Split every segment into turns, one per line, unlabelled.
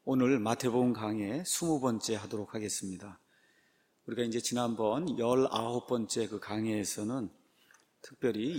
오늘 마태복음 강의 20번째 하도록 하겠습니다. 우리가 이제 지난번 19번째 그 강의에서는 특별히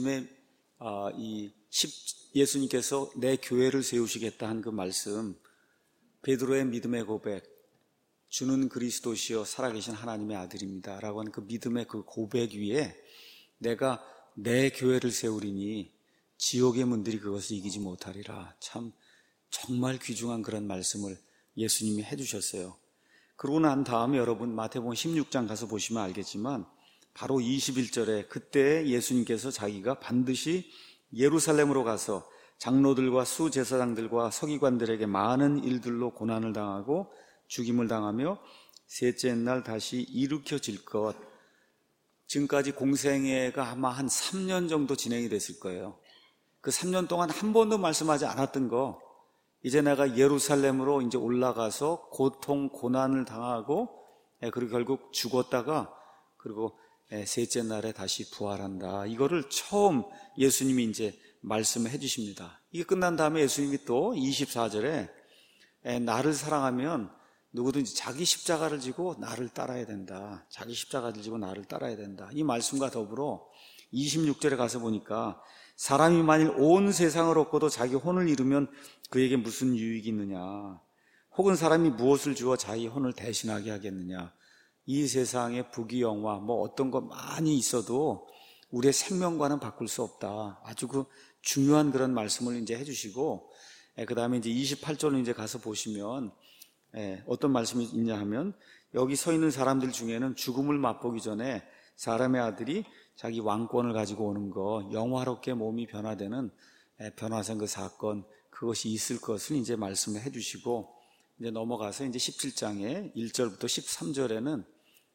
예수님께서 내 교회를 세우시겠다 한 그 말씀, 베드로의 믿음의 고백, 주는 그리스도시요 살아계신 하나님의 아들입니다 라고 하는 그 믿음의 그 고백 위에 내가 내 교회를 세우리니 지옥의 문들이 그것을 이기지 못하리라. 참 정말 귀중한 그런 말씀을 예수님이 해주셨어요. 그러고 난 다음에 여러분 마태복음 16장 가서 보시면 알겠지만 바로 21절에 그때 예수님께서 자기가 반드시 예루살렘으로 가서 장로들과 수제사장들과 서기관들에게 많은 일들로 고난을 당하고 죽임을 당하며 셋째 날 다시 일으켜질 것. 지금까지 공생애가 아마 한 3년 정도 진행이 됐을 거예요. 그 3년 동안 한 번도 말씀하지 않았던 거, 이제 내가 예루살렘으로 이제 올라가서 고통, 고난을 당하고, 그리고 결국 죽었다가, 그리고 셋째 날에 다시 부활한다. 이거를 처음 예수님이 이제 말씀을 해주십니다. 이게 끝난 다음에 예수님이 또 24절에 나를 사랑하면 누구든지 자기 십자가를 지고 나를 따라야 된다. 자기 십자가를 지고 나를 따라야 된다. 이 말씀과 더불어 26절에 가서 보니까 사람이 만일 온 세상을 얻고도 자기 혼을 잃으면 그에게 무슨 유익이 있느냐. 혹은 사람이 무엇을 주어 자기 혼을 대신하게 하겠느냐. 이 세상에 부귀영화 뭐 어떤 거 많이 있어도 우리의 생명과는 바꿀 수 없다. 아주 그 중요한 그런 말씀을 이제 해주시고, 그 다음에 이제 28절로 이제 가서 보시면 어떤 말씀이 있냐 하면, 여기 서 있는 사람들 중에는 죽음을 맛보기 전에 사람의 아들이 자기 왕권을 가지고 오는 거, 영화롭게 몸이 변화되는 변화산 그 사건, 그것이 있을 것을 이제 말씀을 해주시고, 이제 넘어가서 이제 17장에 1절부터 13절에는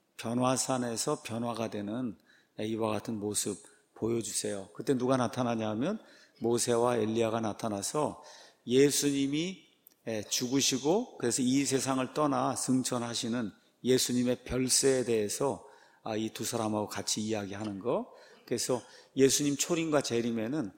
변화산에서 변화가 되는 이와 같은 모습 보여주세요. 그때 누가 나타나냐 하면 모세와 엘리야가 나타나서 예수님이 죽으시고 그래서 이 세상을 떠나 승천하시는 예수님의 별세에 대해서 이 두 사람하고 같이 이야기하는 거. 그래서 예수님 초림과 재림에는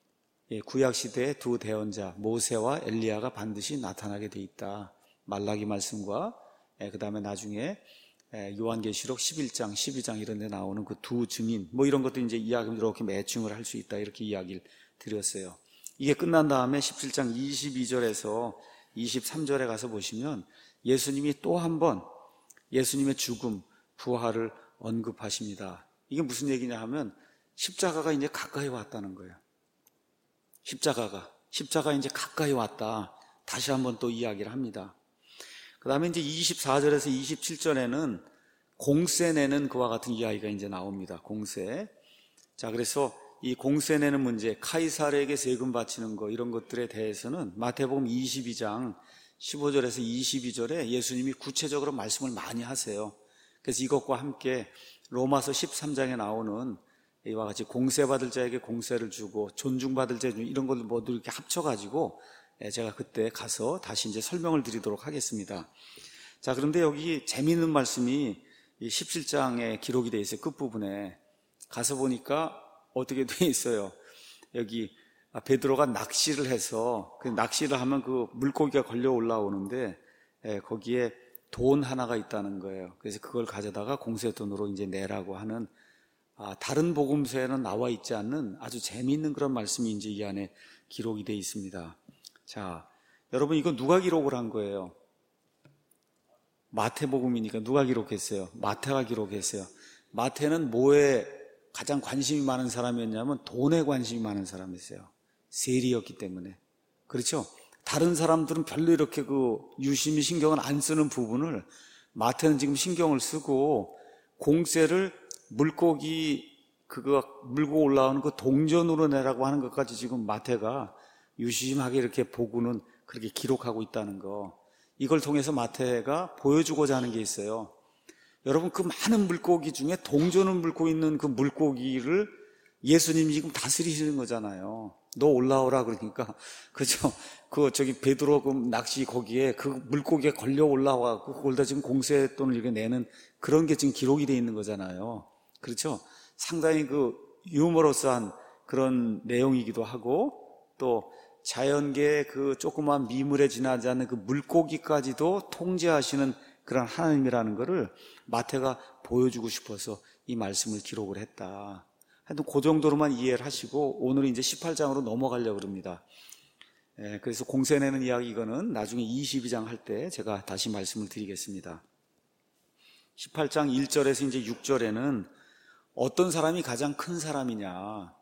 구약시대의 두 대언자 모세와 엘리야가 반드시 나타나게 돼 있다. 말라기 말씀과 그 다음에 나중에 요한계시록 11장, 12장 이런 데 나오는 그 두 증인, 뭐 이런 것도 이제 이야기를 이렇게 매칭을 할 수 있다. 이렇게 이야기를 드렸어요. 이게 끝난 다음에 17장 22절에서 23절에 가서 보시면 예수님이 또 한 번 예수님의 죽음, 부활을 언급하십니다. 이게 무슨 얘기냐 하면 십자가가 이제 가까이 왔다는 거예요. 십자가가 이제 가까이 왔다. 다시 한번 또 이야기를 합니다. 그 다음에 이제 24절에서 27절에는 공세 내는 그와 같은 이야기가 이제 나옵니다. 공세. 자, 그래서 이 공세 내는 문제, 카이사르에게 세금 바치는 거, 이런 것들에 대해서는 마태복음 22장 15절에서 22절에 예수님이 구체적으로 말씀을 많이 하세요. 그래서 이것과 함께 로마서 13장에 나오는 이와 같이 공세받을 자에게 공세를 주고 존중받을 자 이런 것들 모두 이렇게 합쳐가지고 제가 그때 가서 다시 이제 설명을 드리도록 하겠습니다. 자, 그런데 여기 재미있는 말씀이 이 17장에 기록이 되어 있어요. 끝부분에 가서 보니까 어떻게 되어 있어요. 여기 베드로가 낚시를 해서 그 낚시를 하면 그 물고기가 걸려 올라오는데 거기에 돈 하나가 있다는 거예요. 그래서 그걸 가져다가 공세돈으로 이제 내라고 하는, 다른 복음서에는 나와 있지 않는 아주 재미있는 그런 말씀이 이제 이 안에 기록이 되어 있습니다. 자, 여러분 이거 누가 기록을 한 거예요? 마태복음이니까 누가 기록했어요? 마태가 기록했어요. 마태는 뭐에 가장 관심이 많은 사람이었냐면 돈에 관심이 많은 사람이었어요. 세리였기 때문에. 그렇죠? 다른 사람들은 별로 이렇게 그 유심히 신경을 안 쓰는 부분을 마태는 지금 신경을 쓰고 공세를 물고기 그거 물고 올라오는 그 동전으로 내라고 하는 것까지 지금 마태가 유심하게 이렇게 보고는 그렇게 기록하고 있다는 거. 이걸 통해서 마태가 보여주고자 하는 게 있어요. 여러분 그 많은 물고기 중에 동전을 물고 있는 그 물고기를 예수님이 지금 다스리시는 거잖아요. 너 올라오라 그러니까, 그죠? 저기 베드로 그 낚시 거기에 그 물고기에 걸려 올라와갖고 그걸 다 지금 공세돈을 이렇게 내는 그런 게 지금 기록이 돼 있는 거잖아요. 그렇죠? 상당히 그 유머러스한 그런 내용이기도 하고 또 자연계의 그 조그만 미물에 지나지 않는 그 물고기까지도 통제하시는 그런 하나님이라는 것을 마태가 보여주고 싶어서 이 말씀을 기록을 했다. 하여튼 그 정도로만 이해를 하시고 오늘 이제 18장으로 넘어가려고 합니다. 그래서 공세내는 이야기 이거는 나중에 22장 할 때 제가 다시 말씀을 드리겠습니다. 18장 1절에서 이제 6절에는 어떤 사람이 가장 큰 사람이냐,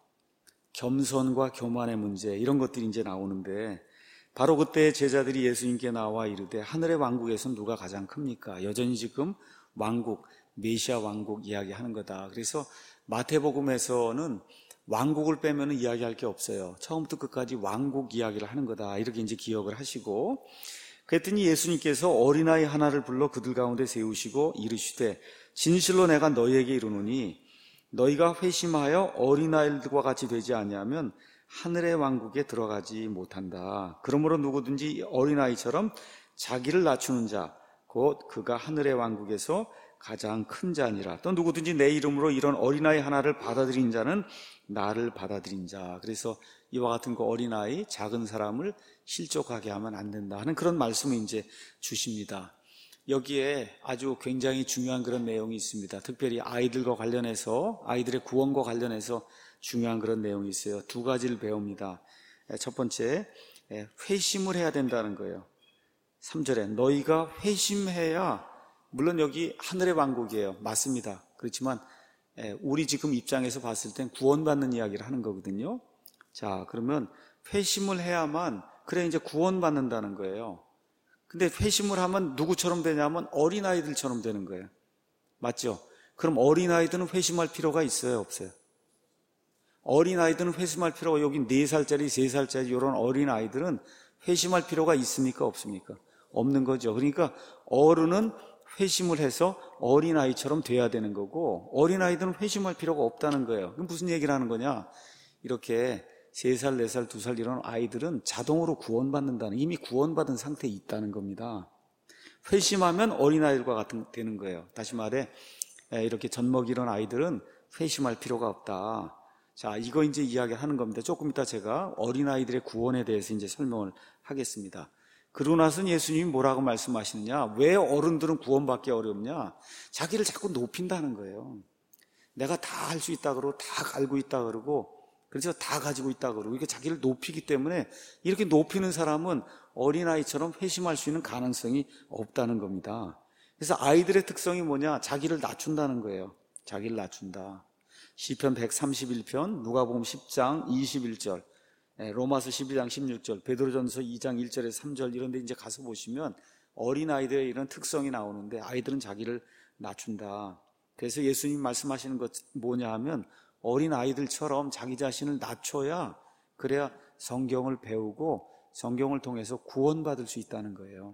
겸손과 교만의 문제, 이런 것들이 이제 나오는데, 바로 그때 제자들이 예수님께 나와 이르되 하늘의 왕국에서 누가 가장 큽니까? 여전히 지금 왕국, 메시아 왕국 이야기하는 거다. 그래서 마태복음에서는 왕국을 빼면 이야기할 게 없어요. 처음부터 끝까지 왕국 이야기를 하는 거다. 이렇게 이제 기억을 하시고, 그랬더니 예수님께서 어린아이 하나를 불러 그들 가운데 세우시고 이르시되 진실로 내가 너희에게 이르노니 너희가 회심하여 어린아이들과 같이 되지 아니하면 하늘의 왕국에 들어가지 못한다. 그러므로 누구든지 어린아이처럼 자기를 낮추는 자, 곧 그가 하늘의 왕국에서 가장 큰 자니라. 또 누구든지 내 이름으로 이런 어린아이 하나를 받아들인 자는 나를 받아들인 자. 그래서 이와 같은 그 어린아이, 작은 사람을 실족하게 하면 안 된다 하는 그런 말씀을 이제 주십니다. 여기에 아주 굉장히 중요한 그런 내용이 있습니다. 특별히 아이들과 관련해서, 아이들의 구원과 관련해서 중요한 그런 내용이 있어요. 두 가지를 배웁니다. 첫 번째, 회심을 해야 된다는 거예요. 3절에 너희가 회심해야, 물론 여기 하늘의 왕국이에요. 맞습니다. 그렇지만 우리 지금 입장에서 봤을 땐 구원받는 이야기를 하는 거거든요. 자, 그러면 회심을 해야만, 그래 이제 구원받는다는 거예요. 근데 회심을 하면 누구처럼 되냐면 어린아이들처럼 되는 거예요. 맞죠? 그럼 어린아이들은 회심할 필요가 있어요, 없어요? 어린아이들은 회심할 필요가, 여기 4살짜리, 3살짜리 이런 어린아이들은 회심할 필요가 있습니까, 없습니까? 없는 거죠. 그러니까 어른은 회심을 해서 어린아이처럼 돼야 되는 거고, 어린아이들은 회심할 필요가 없다는 거예요. 그럼 무슨 얘기를 하는 거냐? 이렇게 3살, 4살, 2살 이런 아이들은 자동으로 구원받는다는, 이미 구원받은 상태에 있다는 겁니다. 회심하면 어린아이들과 같은 되는 거예요. 다시 말해, 이렇게 젖먹이 이런 아이들은 회심할 필요가 없다. 자, 이거 이제 이야기하는 겁니다. 조금 이따 제가 어린아이들의 구원에 대해서 이제 설명을 하겠습니다. 그러고 나서 예수님이 뭐라고 말씀하시느냐? 왜 어른들은 구원받기 어렵냐? 자기를 자꾸 높인다는 거예요. 내가 다 할 수 있다 그러고, 다 알고 있다 그러고, 그래서 다 가지고 있다 그러고, 이렇게 자기를 높이기 때문에 이렇게 높이는 사람은 어린아이처럼 회심할 수 있는 가능성이 없다는 겁니다. 그래서 아이들의 특성이 뭐냐? 자기를 낮춘다는 거예요. 자기를 낮춘다. 시편 131편, 누가복음 10장 21절, 로마서 12장 16절, 베드로전서 2장 1절에서 3절 이런 데 이제 가서 보시면 어린아이들의 이런 특성이 나오는데, 아이들은 자기를 낮춘다. 그래서 예수님 말씀하시는 것 뭐냐 하면 어린아이들처럼 자기 자신을 낮춰야, 그래야 성경을 배우고 성경을 통해서 구원받을 수 있다는 거예요.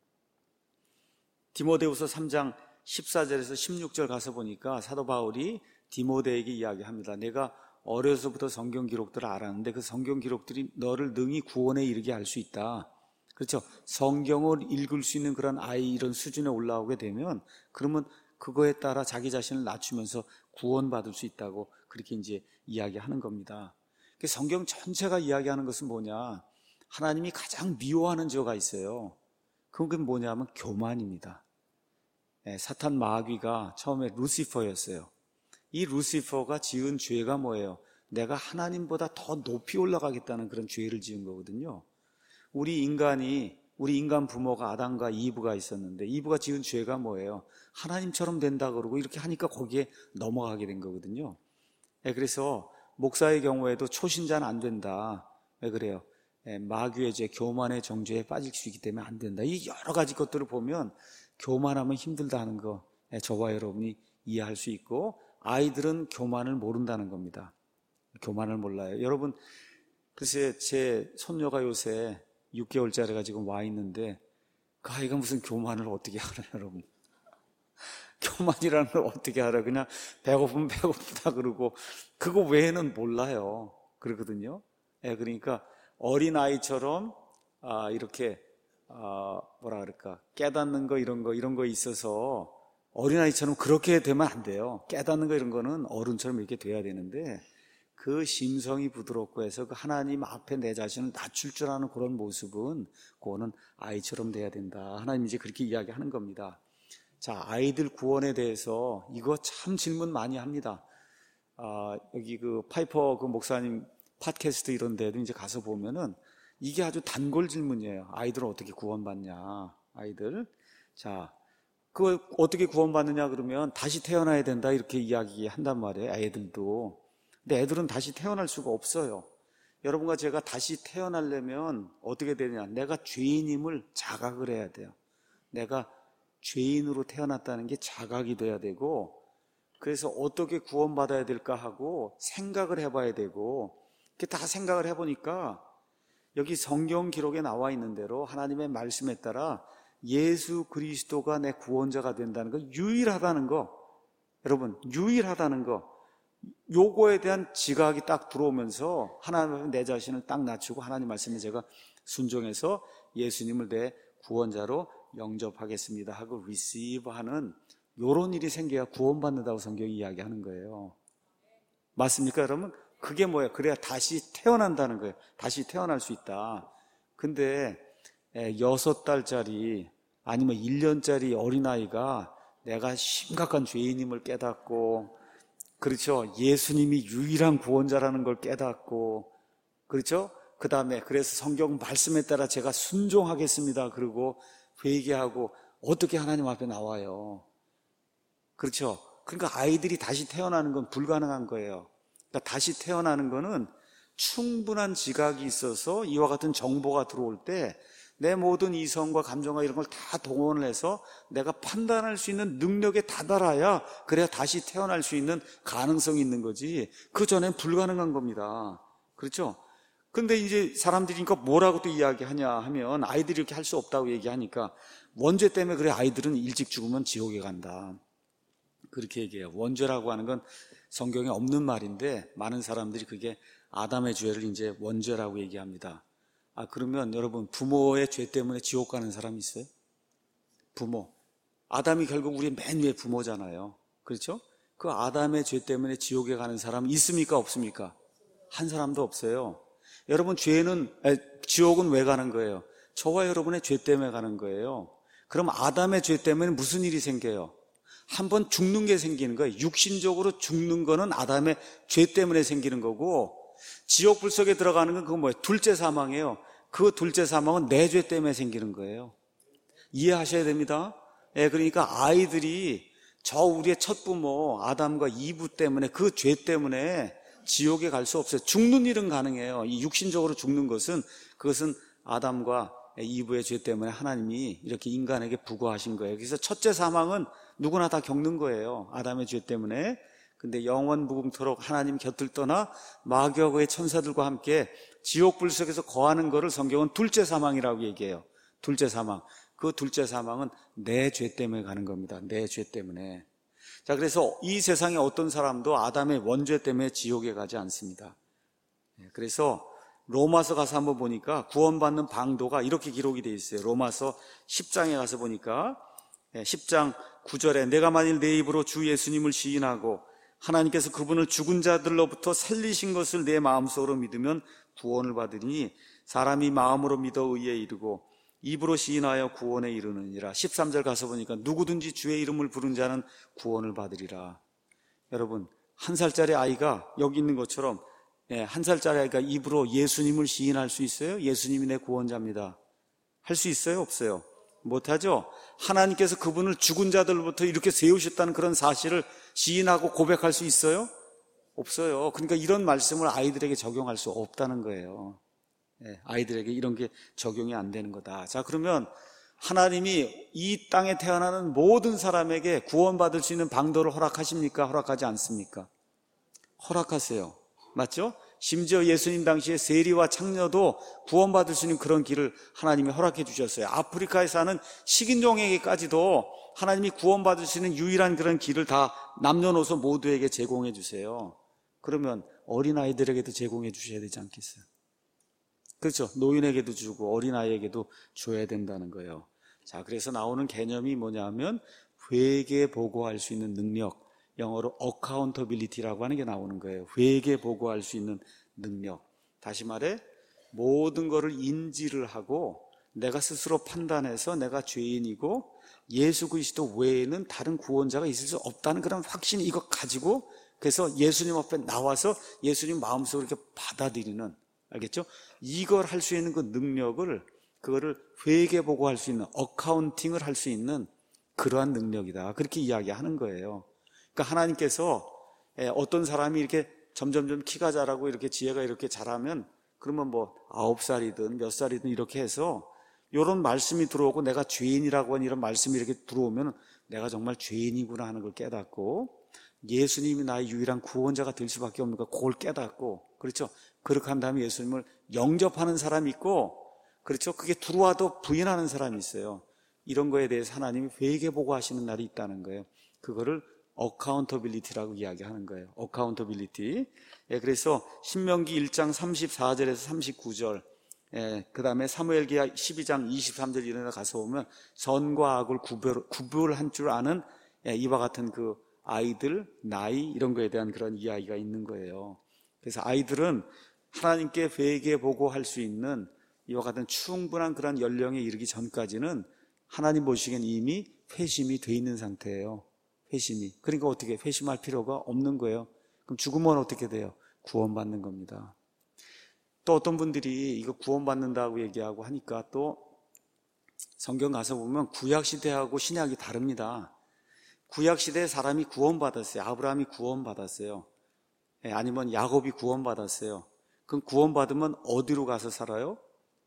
디모데후서 3장 14절에서 16절 가서 보니까 사도 바울이 디모데에게 이야기합니다. 내가 어려서부터 성경 기록들을 알았는데 그 성경 기록들이 너를 능히 구원에 이르게 할 수 있다. 그렇죠? 성경을 읽을 수 있는 그런 아이 이런 수준에 올라오게 되면, 그러면 그거에 따라 자기 자신을 낮추면서 구원받을 수 있다고 그렇게 이제 이야기하는 겁니다. 성경 전체가 이야기하는 것은 뭐냐? 하나님이 가장 미워하는 죄가 있어요. 그게 뭐냐면 교만입니다. 사탄 마귀가 처음에 루시퍼였어요. 이 루시퍼가 지은 죄가 뭐예요? 내가 하나님보다 더 높이 올라가겠다는 그런 죄를 지은 거거든요. 우리 인간 부모가 아담과 이브가 있었는데, 이브가 지은 죄가 뭐예요? 하나님처럼 된다 그러고 이렇게 하니까 거기에 넘어가게 된 거거든요. 그래서 목사의 경우에도 초신자는 안 된다. 왜 그래요? 마귀의 죄, 교만의 정죄에 빠질 수 있기 때문에 안 된다. 이 여러 가지 것들을 보면 교만하면 힘들다 하는 거, 저와 여러분이 이해할 수 있고, 아이들은 교만을 모른다는 겁니다. 교만을 몰라요. 여러분, 글쎄 제 손녀가 요새 6개월짜리가 지금 와 있는데 그 아이가 무슨 교만을 어떻게 알아요, 여러분? 교만이라는 걸 어떻게 알아요? 그냥 배고프면 배고프다 그러고 그거 외에는 몰라요. 그러거든요. 그러니까 어린아이처럼 이렇게 뭐라 그럴까, 깨닫는 거 이런 거 있어서 어린아이처럼 그렇게 되면 안 돼요. 깨닫는 거 이런 거는 어른처럼 이렇게 돼야 되는데, 그 심성이 부드럽고 해서 그 하나님 앞에 내 자신을 낮출 줄 아는 그런 모습은 그거는 아이처럼 돼야 된다. 하나님이 이제 그렇게 이야기하는 겁니다. 자, 아이들 구원에 대해서 이거 참 질문 많이 합니다. 여기 그 파이퍼 그 목사님 팟캐스트 이런 데도 이제 가서 보면은 이게 아주 단골 질문이에요. 아이들은 어떻게 구원받냐, 아이들. 자, 그 어떻게 구원받느냐 그러면 다시 태어나야 된다 이렇게 이야기한단 말이에요. 애들도. 근데 애들은 다시 태어날 수가 없어요. 여러분과 제가 다시 태어나려면 어떻게 되냐? 내가 죄인임을 자각을 해야 돼요. 내가 죄인으로 태어났다는 게 자각이 돼야 되고, 그래서 어떻게 구원받아야 될까 하고 생각을 해봐야 되고, 이렇게 다 생각을 해보니까 여기 성경 기록에 나와 있는 대로 하나님의 말씀에 따라 예수 그리스도가 내 구원자가 된다는 거, 유일하다는 거, 여러분 유일하다는 거, 요거에 대한 지각이 딱 들어오면서 하나님 내 자신을 딱 낮추고 하나님 말씀에 제가 순종해서 예수님을 내 구원자로 영접하겠습니다 하고 receive하는 요런 일이 생겨야 구원받는다고 성경이 이야기하는 거예요. 맞습니까 여러분? 그게 뭐예요? 그래야 다시 태어난다는 거예요. 다시 태어날 수 있다. 근데 6달짜리 아니면 1년짜리 어린아이가 내가 심각한 죄인임을 깨닫고, 그렇죠, 예수님이 유일한 구원자라는 걸 깨닫고, 그렇죠, 그 다음에 그래서 성경 말씀에 따라 제가 순종하겠습니다 그리고 회개하고 어떻게 하나님 앞에 나와요. 그렇죠. 그러니까 아이들이 다시 태어나는 건 불가능한 거예요. 그러니까 다시 태어나는 거는 충분한 지각이 있어서 이와 같은 정보가 들어올 때 내 모든 이성과 감정과 이런 걸 다 동원을 해서 내가 판단할 수 있는 능력에 다다라야 그래야 다시 태어날 수 있는 가능성이 있는 거지, 그 전엔 불가능한 겁니다. 그렇죠? 근데 이제 사람들이 그러니까 뭐라고 또 이야기하냐 하면 아이들이 이렇게 할 수 없다고 얘기하니까 원죄 때문에 그래 아이들은 일찍 죽으면 지옥에 간다 그렇게 얘기해요. 원죄라고 하는 건 성경에 없는 말인데 많은 사람들이 그게 아담의 죄를 이제 원죄라고 얘기합니다. 그러면 여러분 부모의 죄 때문에 지옥 가는 사람 있어요? 부모. 아담이 결국 우리 맨 위에 부모잖아요. 그렇죠? 그 아담의 죄 때문에 지옥에 가는 사람 있습니까? 없습니까? 한 사람도 없어요. 여러분 지옥은 왜 가는 거예요? 저와 여러분의 죄 때문에 가는 거예요. 그럼 아담의 죄 때문에 무슨 일이 생겨요? 한번 죽는 게 생기는 거예요. 육신적으로 죽는 거는 아담의 죄 때문에 생기는 거고, 지옥 불속에 들어가는 건 그거 뭐예요? 둘째 사망이에요. 그 둘째 사망은 내 죄 때문에 생기는 거예요. 이해하셔야 됩니다. 그러니까 아이들이 우리의 첫 부모 아담과 이브 때문에 그 죄 때문에 지옥에 갈 수 없어요. 죽는 일은 가능해요. 이 육신적으로 죽는 그것은 아담과 이브의 죄 때문에 하나님이 이렇게 인간에게 부과하신 거예요. 그래서 첫째 사망은 누구나 다 겪는 거예요. 아담의 죄 때문에. 근데 영원 무궁토록 하나님 곁을 떠나 마귀의 천사들과 함께 지옥 불속에서 거하는 것을 성경은 둘째 사망이라고 얘기해요. 둘째 사망. 그 둘째 사망은 내 죄 때문에 가는 겁니다. 내 죄 때문에. 자, 그래서 이 세상에 어떤 사람도 아담의 원죄 때문에 지옥에 가지 않습니다. 그래서 로마서 가서 한번 보니까 구원받는 방도가 이렇게 기록이 되어 있어요. 로마서 10장에 가서 보니까 10장 9절에 내가 만일 내 입으로 주 예수님을 시인하고 하나님께서 그분을 죽은 자들로부터 살리신 것을 내 마음속으로 믿으면 구원을 받으니 사람이 마음으로 믿어 의에 이르고 입으로 시인하여 구원에 이르느니라. 13절 가서 보니까 누구든지 주의 이름을 부른 자는 구원을 받으리라. 여러분 1살짜리 아이가 여기 있는 것처럼 1살짜리 아이가 입으로 예수님을 시인할 수 있어요? 예수님이 내 구원자입니다. 할 수 있어요? 없어요? 못하죠? 하나님께서 그분을 죽은 자들로부터 이렇게 세우셨다는 그런 사실을 시인하고 고백할 수 있어요? 없어요. 그러니까 이런 말씀을 아이들에게 적용할 수 없다는 거예요. 아이들에게 이런 게 적용이 안 되는 거다. 자, 그러면 하나님이 이 땅에 태어나는 모든 사람에게 구원받을 수 있는 방도를 허락하십니까? 허락하지 않습니까? 허락하세요. 맞죠? 심지어 예수님 당시에 세리와 창녀도 구원받을 수 있는 그런 길을 하나님이 허락해 주셨어요. 아프리카에 사는 식인종에게까지도 하나님이 구원받을 수 있는 유일한 그런 길을 다 남녀노소 모두에게 제공해 주세요. 그러면 어린아이들에게도 제공해 주셔야 되지 않겠어요? 그렇죠. 노인에게도 주고 어린아이에게도 줘야 된다는 거예요. 자, 그래서 나오는 개념이 뭐냐면 회개 보고할 수 있는 능력, 영어로 accountability라고 하는 게 나오는 거예요. 회개 보고할 수 있는 능력. 다시 말해 모든 것을 인지를 하고 내가 스스로 판단해서 내가 죄인이고 예수 그리스도 외에는 다른 구원자가 있을 수 없다는 그런 확신, 이거 가지고 그래서 예수님 앞에 나와서 예수님 마음속으로 이렇게 받아들이는, 알겠죠? 이걸 할 수 있는 그 능력을, 그거를 회개 보고할 수 있는, 어카운팅을 할 수 있는 그러한 능력이다, 그렇게 이야기하는 거예요. 그러니까 하나님께서 어떤 사람이 이렇게 점점점 키가 자라고 이렇게 지혜가 이렇게 자라면 그러면 뭐 9살이든 몇 살이든 이렇게 해서 이런 말씀이 들어오고 내가 죄인이라고 하는 이런 말씀이 이렇게 들어오면 내가 정말 죄인이구나 하는 걸 깨닫고 예수님이 나의 유일한 구원자가 될 수밖에 없는 걸 그걸 깨닫고, 그렇죠? 그렇게 한 다음에 예수님을 영접하는 사람이 있고, 그렇죠? 그게 들어와도 부인하는 사람이 있어요. 이런 거에 대해서 하나님이 회개 보고하시는 날이 있다는 거예요. 그거를 accountability라고 이야기하는 거예요. accountability. 그래서 신명기 1장 34절에서 39절, 그 다음에 사무엘기하 12장 23절 이런 데 가서 보면 선과 악을 구별한 줄 아는 이와 같은 그 아이들, 나이 이런 거에 대한 그런 이야기가 있는 거예요. 그래서 아이들은 하나님께 회개 보고할 수 있는 이와 같은 충분한 그런 연령에 이르기 전까지는 하나님 보시기엔 이미 회심이 돼 있는 상태예요. 회심이. 그러니까 어떻게 회심할 필요가 없는 거예요. 그럼 죽으면 어떻게 돼요? 구원받는 겁니다. 또 어떤 분들이 이거 구원받는다고 얘기하고 하니까 또 성경 가서 보면 구약시대하고 신약이 다릅니다. 구약시대에 사람이 구원받았어요. 아브라함이 구원받았어요. 아니면 야곱이 구원받았어요. 그럼 구원받으면 어디로 가서 살아요?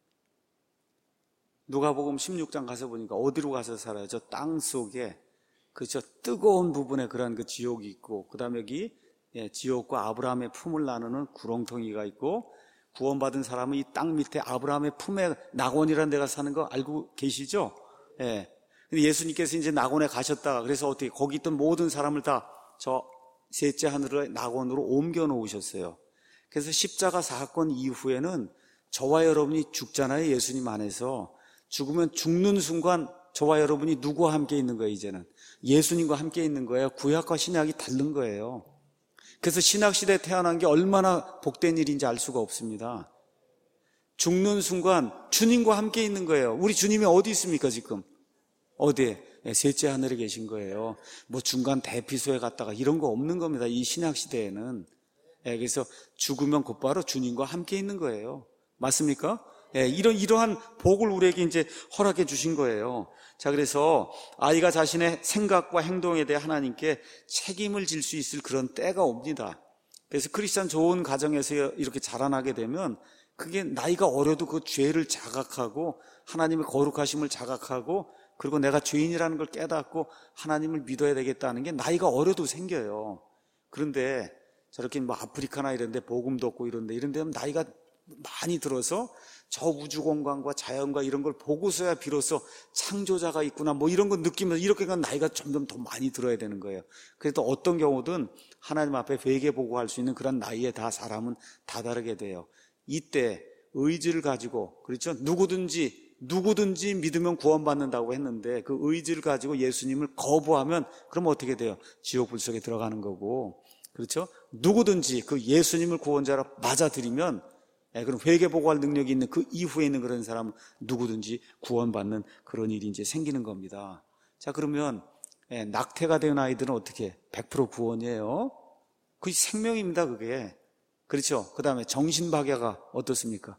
누가복음 16장 가서 보니까 어디로 가서 살아요? 저 땅 속에, 그저 뜨거운 부분에 그런 그 지옥이 있고, 그 다음에 여기 지옥과 아브라함의 품을 나누는 구렁텅이가 있고, 구원받은 사람은 이 땅 밑에 아브라함의 품에 낙원이라는 데가 사는 거 알고 계시죠? 예. 근데 예수님께서 이제 낙원에 가셨다가 그래서 어떻게 거기 있던 모든 사람을 다 저 셋째 하늘의 낙원으로 옮겨 놓으셨어요. 그래서 십자가 사건 이후에는 저와 여러분이 죽잖아요. 예수님 안에서. 죽으면 죽는 순간 저와 여러분이 누구와 함께 있는 거예요? 이제는 예수님과 함께 있는 거예요. 구약과 신약이 다른 거예요. 그래서 신약시대에 태어난 게 얼마나 복된 일인지 알 수가 없습니다. 죽는 순간 주님과 함께 있는 거예요. 우리 주님이 어디 있습니까 지금? 어디에? 셋째 하늘에 계신 거예요. 뭐 중간 대피소에 갔다가 이런 거 없는 겁니다. 이 신약시대에는. 그래서 죽으면 곧바로 주님과 함께 있는 거예요. 맞습니까? 이러한 복을 우리에게 이제 허락해 주신 거예요. 자, 그래서 아이가 자신의 생각과 행동에 대해 하나님께 책임을 질 수 있을 그런 때가 옵니다. 그래서 크리스찬 좋은 가정에서 이렇게 자라나게 되면 그게 나이가 어려도 그 죄를 자각하고 하나님의 거룩하심을 자각하고 그리고 내가 죄인이라는 걸 깨닫고 하나님을 믿어야 되겠다는 게 나이가 어려도 생겨요. 그런데 저렇게 뭐 아프리카나 이런 데 복음도 없고 이런 데는 나이가 많이 들어서 저 우주공간과 자연과 이런 걸 보고서야 비로소 창조자가 있구나 뭐 이런 거 느끼면서 이렇게 간 나이가 점점 더 많이 들어야 되는 거예요. 그래도 어떤 경우든 하나님 앞에 회개 보고할 수 있는 그런 나이에 다 사람은 다 다르게 돼요. 이때 의지를 가지고, 그렇죠? 누구든지 믿으면 구원받는다고 했는데 그 의지를 가지고 예수님을 거부하면 그럼 어떻게 돼요? 지옥 불 속에 들어가는 거고, 그렇죠? 누구든지 그 예수님을 구원자로 맞아들이면 그럼 회개 보고할 능력이 있는 그 이후에 있는 그런 사람은 누구든지 구원받는 그런 일이 이제 생기는 겁니다. 자, 그러면 낙태가 된 아이들은 어떻게? 100% 구원이에요. 그게 생명입니다, 그게. 그렇죠? 그 다음에 정신박야가 어떻습니까?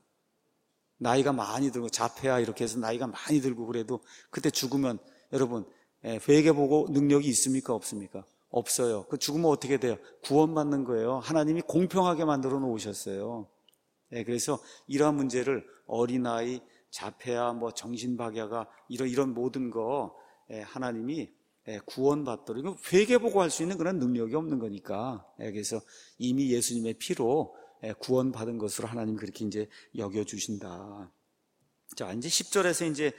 나이가 많이 들고 자폐아 이렇게 해서 나이가 많이 들고 그래도 그때 죽으면 여러분 회개 보고 능력이 있습니까? 없습니까? 없어요. 그 죽으면 어떻게 돼요? 구원받는 거예요. 하나님이 공평하게 만들어 놓으셨어요. 그래서 이러한 문제를 어린아이, 자폐아, 뭐 정신박야가 이런 모든 거 하나님이 구원받도록 회개 보고 할 수 있는 그런 능력이 없는 거니까. 그래서 이미 예수님의 피로 구원받은 것으로 하나님 그렇게 이제 여겨주신다. 자, 이제 10절에서 이제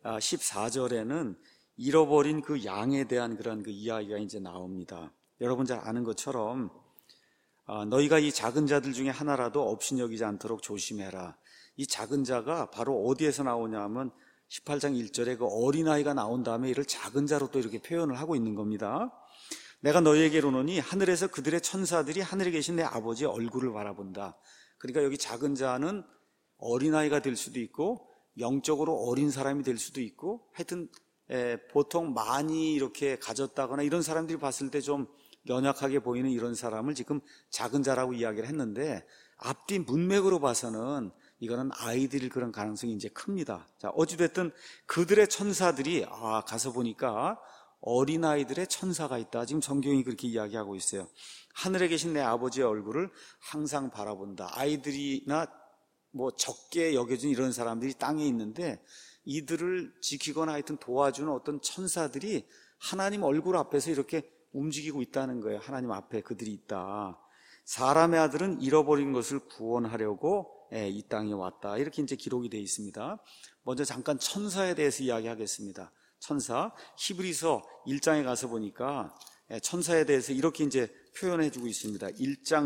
14절에는 잃어버린 그 양에 대한 그런 그 이야기가 이제 나옵니다. 여러분 잘 아는 것처럼 너희가 이 작은 자들 중에 하나라도 업신여기지 않도록 조심해라. 이 작은 자가 바로 어디에서 나오냐 하면 18장 1절에 그 어린아이가 나온 다음에 이를 작은 자로 또 이렇게 표현을 하고 있는 겁니다. 내가 너희에게 이르노니 하늘에서 그들의 천사들이 하늘에 계신 내 아버지의 얼굴을 바라본다. 그러니까 여기 작은 자는 어린아이가 될 수도 있고 영적으로 어린 사람이 될 수도 있고 하여튼 보통 많이 이렇게 가졌다거나 이런 사람들이 봤을 때 좀 연약하게 보이는 이런 사람을 지금 작은 자라고 이야기를 했는데 앞뒤 문맥으로 봐서는 이거는 아이들일 그런 가능성이 이제 큽니다. 자, 어찌됐든 그들의 천사들이 가서 보니까 어린아이들의 천사가 있다. 지금 성경이 그렇게 이야기하고 있어요. 하늘에 계신 내 아버지의 얼굴을 항상 바라본다. 아이들이나 뭐 적게 여겨진 이런 사람들이 땅에 있는데 이들을 지키거나 하여튼 도와주는 어떤 천사들이 하나님 얼굴 앞에서 이렇게 움직이고 있다는 거예요. 하나님 앞에 그들이 있다. 사람의 아들은 잃어버린 것을 구원하려고 이 땅에 왔다. 이렇게 이제 기록이 되어 있습니다. 먼저 잠깐 천사에 대해서 이야기하겠습니다. 천사, 히브리서 1장에 가서 보니까 천사에 대해서 이렇게 이제 표현해 주고 있습니다. 1장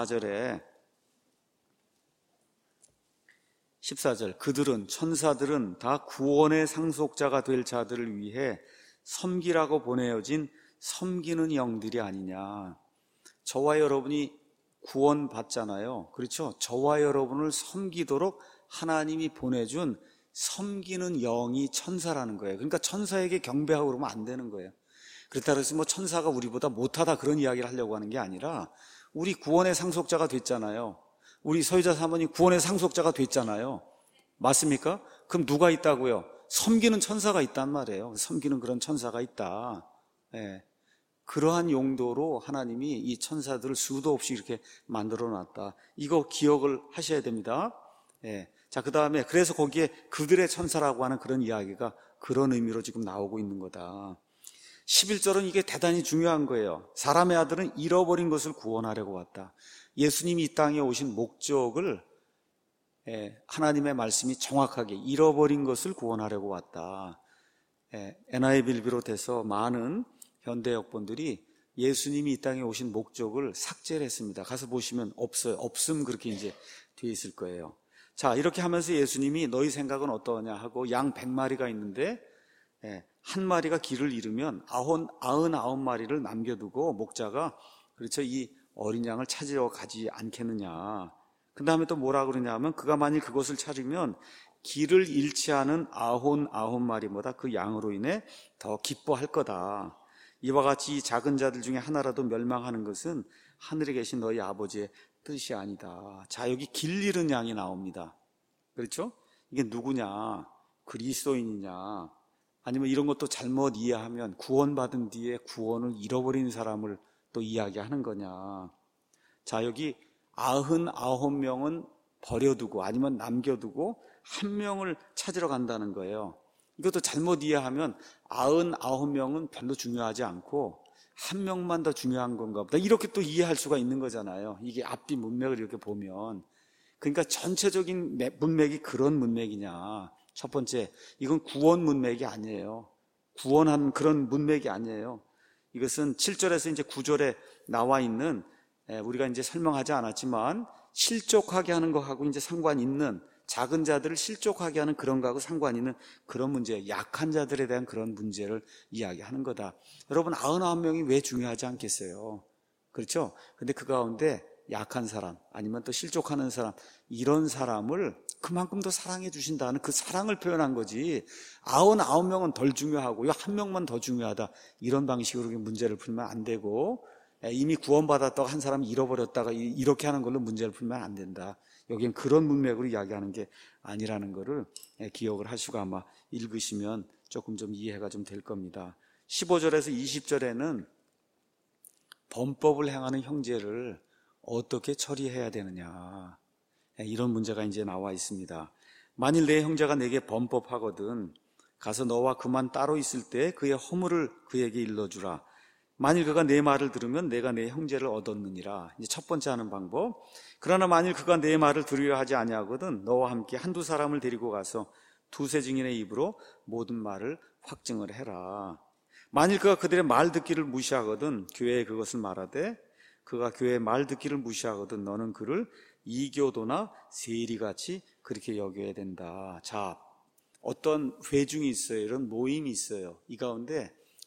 14절 그들은 천사들은 다 구원의 상속자가 될 자들을 위해 섬기라고 보내어진 섬기는 영들이 아니냐. 저와 여러분이 구원 받잖아요. 그렇죠? 저와 여러분을 섬기도록 하나님이 보내준 섬기는 영이 천사라는 거예요. 그러니까 천사에게 경배하고 그러면 안 되는 거예요. 그렇다 그래서 뭐 천사가 우리보다 못하다 그런 이야기를 하려고 하는 게 아니라 우리 구원의 상속자가 됐잖아요. 우리 서유자 사모님 구원의 상속자가 됐잖아요. 맞습니까? 그럼 누가 있다고요? 섬기는 천사가 있단 말이에요. 섬기는 그런 천사가 있다. 그러한 용도로 하나님이 이 천사들을 수도 없이 이렇게 만들어 놨다. 이거 기억을 하셔야 됩니다. 자, 그 다음에 그래서 거기에 그들의 천사라고 하는 그런 이야기가 그런 의미로 지금 나오고 있는 거다. 11절은 이게 대단히 중요한 거예요. 사람의 아들은 잃어버린 것을 구원하려고 왔다. 예수님이 이 땅에 오신 목적을 하나님의 말씀이 정확하게 잃어버린 것을 구원하려고 왔다. NIV를 비롯해서 많은 현대 역본들이 예수님이 이 땅에 오신 목적을 삭제를 했습니다. 가서 보시면 없어요. 없음 그렇게 이제 뒤에 있을 거예요. 자, 이렇게 하면서 예수님이 너희 생각은 어떠냐 하고 양 100마리가 있는데 한 마리가 길을 잃으면 99마리를 남겨두고 목자가 그렇죠 이 어린 양을 찾으러 가지 않겠느냐. 그 다음에 또 뭐라 그러냐 하면 그가 만일 그것을 찾으면 길을 잃지 않은 99마리보다 그 양으로 인해 더 기뻐할 거다. 이와 같이 이 작은 자들 중에 하나라도 멸망하는 것은 하늘에 계신 너희 아버지의 뜻이 아니다. 자, 여기 길 잃은 양이 나옵니다. 그렇죠? 이게 누구냐? 그리스도인이냐? 아니면 이런 것도 잘못 이해하면 구원받은 뒤에 구원을 잃어버린 사람을 또 이야기하는 거냐? 자, 여기 99명은 버려두고 아니면 남겨두고 한 명을 찾으러 간다는 거예요. 이것도 잘못 이해하면 99명은 별로 중요하지 않고 한 명만 더 중요한 건가 보다 이렇게 또 이해할 수가 있는 거잖아요. 이게 앞뒤 문맥을 이렇게 보면. 그러니까 전체적인 문맥이 그런 문맥이냐. 첫 번째, 이건 구원 문맥이 아니에요. 구원한 그런 문맥이 아니에요. 이것은 7절에서 이제 9절에 나와 있는 우리가 이제 설명하지 않았지만 실족하게 하는 것하고 이제 상관 있는 작은 자들을 실족하게 하는 그런 거하고 상관 있는 그런 문제, 약한 자들에 대한 그런 문제를 이야기하는 거다. 여러분 99명이 왜 중요하지 않겠어요? 그렇죠? 근데 그 가운데 약한 사람 아니면 또 실족하는 사람 이런 사람을 그만큼 더 사랑해 주신다는 그 사랑을 표현한 거지 99명은 덜 중요하고 한 명만 더 중요하다 이런 방식으로 문제를 풀면 안 되고 이미 구원받았다가 한 사람이 잃어버렸다가 이렇게 하는 걸로 문제를 풀면 안 된다. 여기는 그런 문맥으로 이야기하는 게 아니라는 거를 기억을 하시고 아마 읽으시면 조금 좀 이해가 좀 될 겁니다. 15절에서 20절에는 범법을 행하는 형제를 어떻게 처리해야 되느냐 이런 문제가 이제 나와 있습니다. 만일 내 형제가 내게 범법하거든 가서 너와 그만 따로 있을 때 그의 허물을 그에게 일러주라. 만일 그가 내 말을 들으면 내가 내 형제를 얻었느니라. 이제 첫 번째 하는 방법. 그러나 만일 그가 내 말을 들으려 하지 아니하거든 너와 함께 한두 사람을 데리고 가서 두세 증인의 입으로 모든 말을 확증을 해라. 만일 그가 그들의 말 듣기를 무시하거든 교회에 그것을 말하되 그가 교회의 말 듣기를 무시하거든 너는 그를 이교도나 세리같이 그렇게 여겨야 된다. 자, 어떤 회중이 있어요. 이런 모임이 있어요. 이 가운데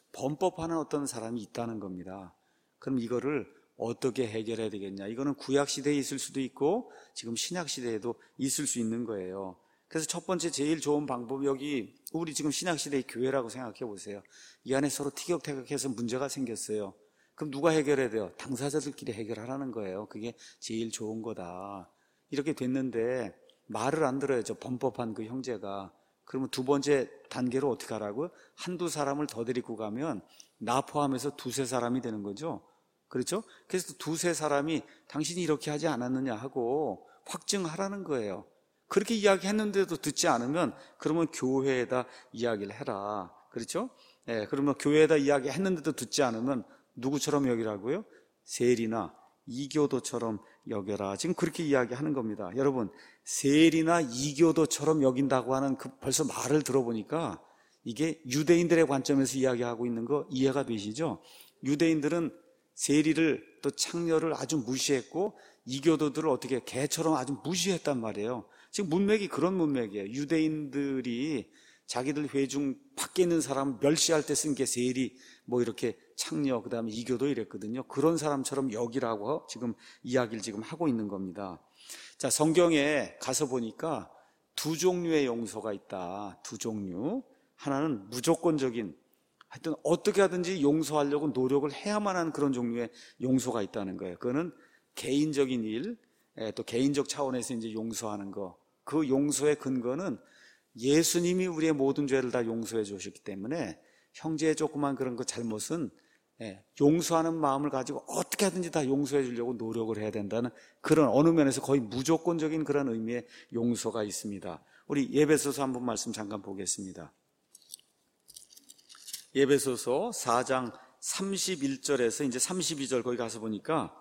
범법하는 어떤 사람이 있다는 겁니다. 그럼 이거를 어떻게 해결해야 되겠냐? 이거는 구약시대에 있을 수도 있고 지금 신약시대에도 있을 수 있는 거예요. 그래서 첫 번째 제일 좋은 방법이 여기 우리 지금 신약시대의 교회라고 생각해 보세요. 이 안에 서로 티격태격해서 문제가 생겼어요. 그럼 누가 해결해야 돼요? 당사자들끼리 해결하라는 거예요. 그게 제일 좋은 거다. 이렇게 됐는데 말을 안 들어요. 저 범법한 그 형제가. 그러면 두 번째 단계로 어떻게 하라고요? 한두 사람을 더 데리고 가면 나 포함해서 두세 사람이 되는 거죠. 그렇죠? 그래서 두세 사람이 당신이 이렇게 하지 않았느냐 하고 확증하라는 거예요. 그렇게 이야기했는데도 듣지 않으면 그러면 교회에다 이야기를 해라. 그렇죠? 예, 그러면 교회에다 이야기했는데도 듣지 않으면 누구처럼 여기라고요? 세리나 이교도처럼 여겨라. 지금 그렇게 이야기하는 겁니다. 여러분, 세리나 이교도처럼 여긴다고 하는 그 벌써 말을 들어보니까 이게 유대인들의 관점에서 이야기하고 있는 거 이해가 되시죠? 유대인들은 세리를 또 창녀를 아주 무시했고 이교도들을 어떻게 개처럼 아주 무시했단 말이에요. 지금 문맥이 그런 문맥이에요. 유대인들이 자기들 회중 밖에 있는 사람 멸시할 때 쓴 게 세리, 뭐 이렇게 창녀, 그 다음에 이교도 이랬거든요. 그런 사람처럼 여기라고 지금 이야기를 지금 하고 있는 겁니다. 자, 성경에 가서 보니까 두 종류의 용서가 있다. 두 종류. 하나는 무조건적인, 하여튼 어떻게 하든지 용서하려고 노력을 해야만 하는 그런 종류의 용서가 있다는 거예요. 그거는 개인적인 일, 또 개인적 차원에서 이제 용서하는 거. 그 용서의 근거는 예수님이 우리의 모든 죄를 다 용서해 주셨기 때문에 형제의 조그만 그런 그 잘못은 용서하는 마음을 가지고 어떻게 하든지 다 용서해 주려고 노력을 해야 된다는 그런 어느 면에서 거의 무조건적인 그런 의미의 용서가 있습니다. 우리 예배소서 한번 말씀 잠깐 보겠습니다. 예배소서 4장 31절에서 이제 32절 거기 가서 보니까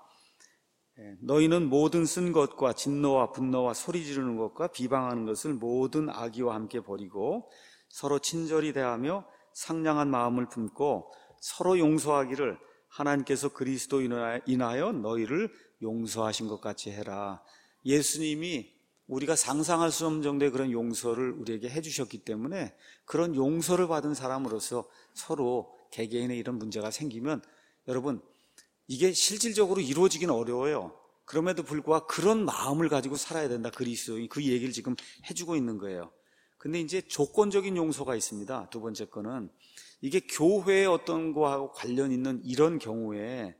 너희는 모든 쓴 것과 진노와 분노와 소리 지르는 것과 비방하는 것을 모든 악의와 함께 버리고 서로 친절히 대하며 상냥한 마음을 품고 서로 용서하기를 하나님께서 그리스도 인하여 너희를 용서하신 것 같이 해라. 예수님이 우리가 상상할 수 없는 정도의 그런 용서를 우리에게 해주셨기 때문에 그런 용서를 받은 사람으로서 서로 개개인의 이런 문제가 생기면 여러분 이게 실질적으로 이루어지긴 어려워요. 그럼에도 불구하고 그런 마음을 가지고 살아야 된다. 그리스도인이 그 얘기를 지금 해주고 있는 거예요. 근데 이제 조건적인 용서가 있습니다. 두 번째 거는 이게 교회의 어떤 거하고 관련 있는 이런 경우는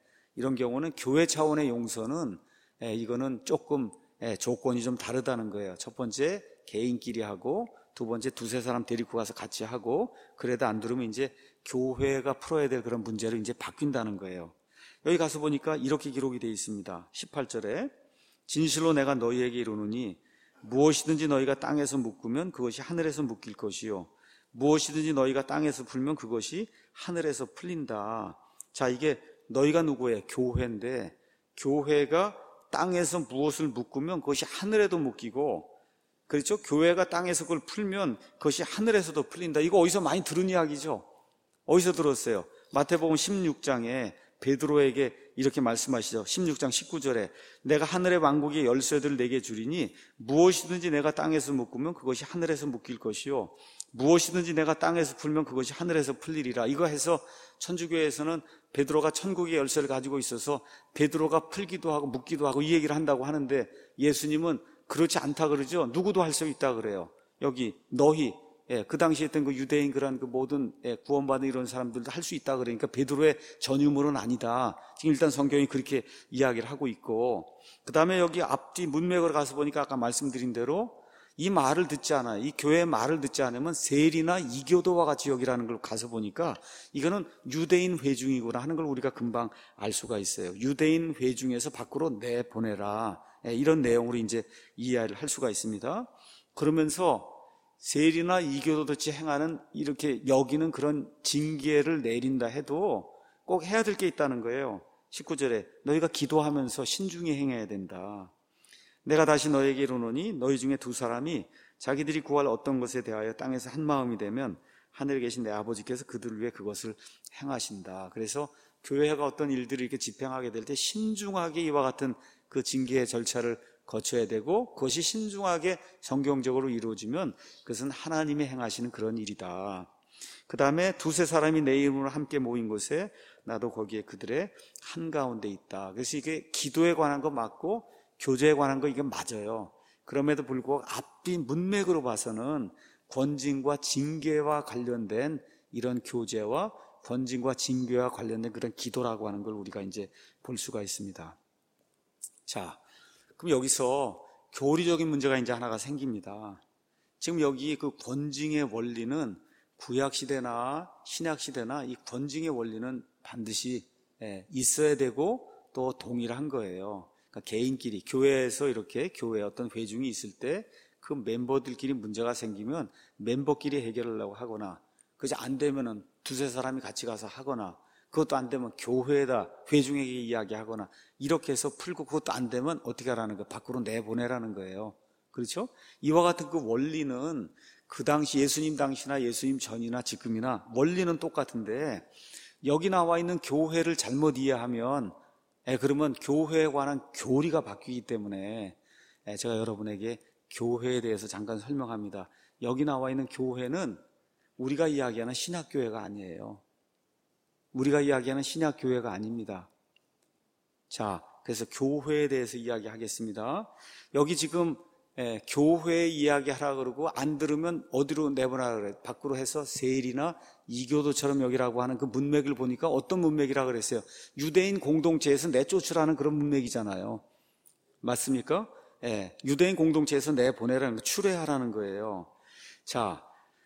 교회 차원의 용서는 이거는 조금 조건이 좀 다르다는 거예요. 첫 번째 개인끼리 하고 두 번째 두세 사람 데리고 가서 같이 하고 그래도 안 들으면 이제 교회가 풀어야 될 그런 문제로 이제 바뀐다는 거예요. 여기 가서 보니까 이렇게 기록이 되어 있습니다. 18절에 진실로 내가 너희에게 이르노니 무엇이든지 너희가 땅에서 묶으면 그것이 하늘에서 묶일 것이요 무엇이든지 너희가 땅에서 풀면 그것이 하늘에서 풀린다. 자, 이게 너희가 누구예요? 교회인데 교회가 땅에서 무엇을 묶으면 그것이 하늘에도 묶이고 그렇죠? 교회가 땅에서 그걸 풀면 그것이 하늘에서도 풀린다. 이거 어디서 많이 들은 이야기죠? 어디서 들었어요? 마태복음 16장에 베드로에게 이렇게 말씀하시죠. 16장 19절에 내가 하늘의 왕국의 열쇠들을 내게 주리니 무엇이든지 내가 땅에서 묶으면 그것이 하늘에서 묶일 것이요 무엇이든지 내가 땅에서 풀면 그것이 하늘에서 풀리리라. 이거 해서 천주교에서는 베드로가 천국의 열쇠를 가지고 있어서 베드로가 풀기도 하고 묶기도 하고 이 얘기를 한다고 하는데 예수님은 그렇지 않다 그러죠. 누구도 할 수 있다 그래요. 여기 너희 그 당시에 했던 그 유대인 그런 그 모든 구원받은 이런 사람들도 할 수 있다 그러니까 베드로의 전유물은 아니다. 지금 일단 성경이 그렇게 이야기를 하고 있고 그 다음에 여기 앞뒤 문맥으로 가서 보니까 아까 말씀드린 대로 이 말을 듣지 않아요. 이 교회의 말을 듣지 않으면 세리나 이교도와 같이 여기라는 걸 가서 보니까 이거는 유대인 회중이구나 하는 걸 우리가 금방 알 수가 있어요. 유대인 회중에서 밖으로 내보내라. 이런 내용으로 이제 이해를 할 수가 있습니다. 그러면서 세리나 이교도같이 행하는 이렇게 여기는 그런 징계를 내린다 해도 꼭 해야 될 게 있다는 거예요. 19절에 너희가 기도하면서 신중히 행해야 된다. 내가 다시 너에게 이르노니 너희 중에 두 사람이 자기들이 구할 어떤 것에 대하여 땅에서 한 마음이 되면 하늘에 계신 내 아버지께서 그들을 위해 그것을 행하신다. 그래서 교회가 어떤 일들을 이렇게 집행하게 될 때 신중하게 이와 같은 그 징계의 절차를 거쳐야 되고 그것이 신중하게 성경적으로 이루어지면 그것은 하나님이 행하시는 그런 일이다. 그 다음에 두세 사람이 내 이름으로 함께 모인 곳에 나도 거기에 그들의 한가운데 있다. 그래서 이게 기도에 관한 거 맞고 교제에 관한 거 이게 맞아요. 그럼에도 불구하고 앞뒤 문맥으로 봐서는 권징과 징계와 관련된 이런 교제와 권징과 징계와 관련된 그런 기도라고 하는 걸 우리가 이제 볼 수가 있습니다. 자, 그럼 여기서 교리적인 문제가 이제 하나가 생깁니다. 지금 여기 그 권징의 원리는 구약시대나 신약시대나 이 권징의 원리는 반드시 있어야 되고 또 동일한 거예요. 그러니까 개인끼리 교회에서 이렇게 교회 어떤 회중이 있을 때 그 멤버들끼리 문제가 생기면 멤버끼리 해결하려고 하거나 그지 안 되면은 두세 사람이 같이 가서 하거나 그것도 안 되면 교회에다 회중에게 이야기하거나 이렇게 해서 풀고 그것도 안 되면 어떻게 하라는 거예요? 밖으로 내보내라는 거예요. 그렇죠? 이와 같은 그 원리는 그 당시 예수님 당시나 예수님 전이나 지금이나 원리는 똑같은데 여기 나와 있는 교회를 잘못 이해하면 그러면 교회에 관한 교리가 바뀌기 때문에 제가 여러분에게 교회에 대해서 잠깐 설명합니다. 여기 나와 있는 교회는 우리가 이야기하는 신약교회가 아니에요. 우리가 이야기하는 신약교회가 아닙니다. 자, 그래서 교회에 대해서 이야기하겠습니다. 여기 지금 교회 이야기하라 그러고 안 들으면 어디로 내보내라 그래요? 밖으로 해서 세일이나 이교도처럼 여기라고 하는 그 문맥을 보니까 어떤 문맥이라 그랬어요? 유대인 공동체에서 내쫓으라는 그런 문맥이잖아요. 맞습니까? 유대인 공동체에서 내보내라는 거, 출애하라는 거예요. 자,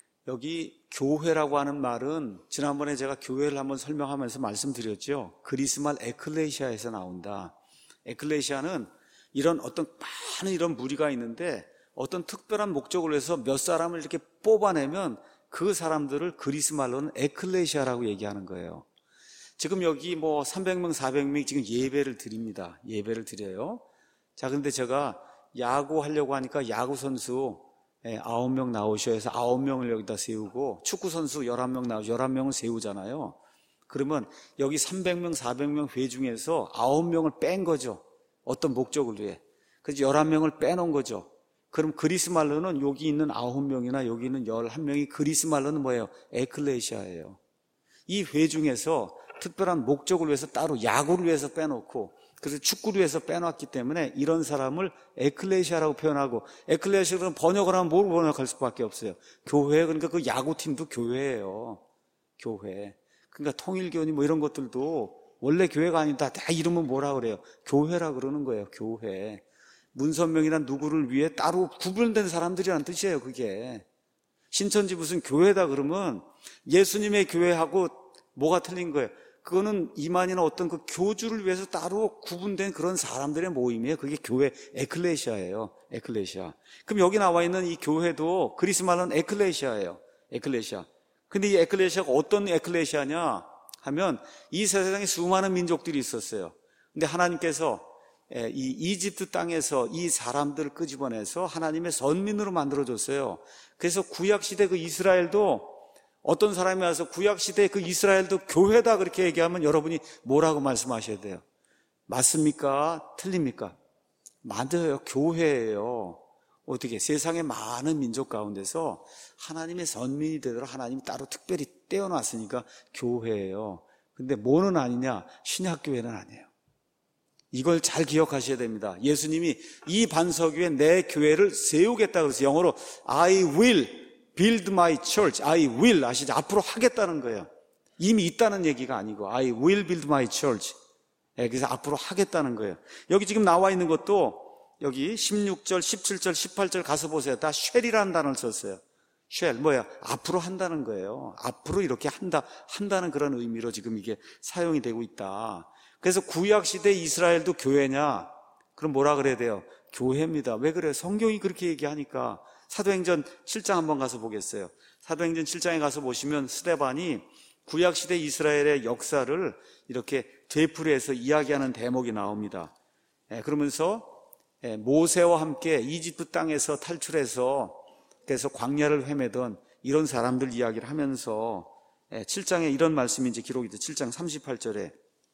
여기 교회라고 하는 말은 지난번에 제가 교회를 한번 설명하면서 말씀드렸죠. 그리스말 에클레시아에서 나온다. 에클레시아는 이런 어떤 많은 이런 무리가 있는데 어떤 특별한 목적을 위해서 몇 사람을 이렇게 뽑아내면 그 사람들을 그리스 말로는 에클레시아라고 얘기하는 거예요. 지금 여기 뭐 300명, 400명이 지금 예배를 드립니다. 예배를 드려요. 자, 근데 제가 야구 하려고 하니까 야구 선수 9명 나오셔야 해서 9명을 여기다 세우고 축구 선수 11명 나오셔 11명을 세우잖아요. 그러면 여기 300명, 400명 회 중에서 9명을 뺀 거죠. 어떤 목적을 위해. 그래서 11명을 빼놓은 거죠. 그럼 그리스 말로는 여기 있는 9명이나 여기 있는 11명이 그리스 말로는 뭐예요? 에클레시아예요. 이 회 중에서 특별한 목적을 위해서 따로 야구를 위해서 빼놓고 그래서 축구를 위해서 빼놨기 때문에 이런 사람을 에클레시아라고 표현하고 에클레시아는 번역을 하면 뭘 번역할 수밖에 없어요? 교회. 그러니까 그 야구팀도 교회예요. 교회. 그러니까 통일교니 뭐 이런 것들도 원래 교회가 아니다. 다 이름은 뭐라 그래요? 교회라 그러는 거예요. 교회. 문선명이나 누구를 위해 따로 구분된 사람들이라는 뜻이에요. 그게. 신천지 무슨 교회다 그러면 예수님의 교회하고 뭐가 틀린 거예요? 그거는 이만이나 어떤 그 교주를 위해서 따로 구분된 그런 사람들의 모임이에요. 그게 교회 에클레시아예요. 에클레시아. 그럼 여기 나와 있는 이 교회도 그리스 말로는 에클레시아예요. 에클레시아. 근데 이 에클레시아가 어떤 에클레시아냐 하면 이 세상에 수많은 민족들이 있었어요. 근데 하나님께서 이 이집트 땅에서 이 사람들을 끄집어내서 하나님의 선민으로 만들어줬어요. 그래서 구약시대 그 이스라엘도 어떤 사람이 와서 구약시대 그 이스라엘도 교회다 그렇게 얘기하면 여러분이 뭐라고 말씀하셔야 돼요? 맞습니까? 틀립니까? 맞아요. 교회예요. 어떻게 세상의 많은 민족 가운데서 하나님의 선민이 되도록 하나님이 따로 특별히 떼어놨으니까 교회예요. 근데 뭐는 아니냐? 신약교회는 아니에요. 이걸 잘 기억하셔야 됩니다. 예수님이 이 반석 위에 내 교회를 세우겠다 그래서 영어로 I will build my church. I will 아시죠? 앞으로 하겠다는 거예요. 이미 있다는 얘기가 아니고 I will build my church. 그래서 앞으로 하겠다는 거예요. 여기 지금 나와 있는 것도 여기 16절, 17절, 18절 가서 보세요. 다 쉘이라는 단어를 썼어요. 쉘 뭐야? 앞으로 한다는 거예요. 앞으로 이렇게 한다는 그런 의미로 지금 이게 사용이 되고 있다. 그래서 구약시대 이스라엘도 교회냐? 그럼 뭐라 그래야 돼요? 교회입니다. 왜 그래요? 성경이 그렇게 얘기하니까. 사도행전 7장 한번 가서 보겠어요. 사도행전 7장에 가서 보시면 스데반이 구약시대 이스라엘의 역사를 이렇게 되풀이해서 이야기하는 대목이 나옵니다. 그러면서 모세와 함께 이집트 땅에서 탈출해서 그래서 광야를 헤매던 이런 사람들 이야기를 하면서 7장에 이런 말씀이 이제 기록이 돼. 7장 38절에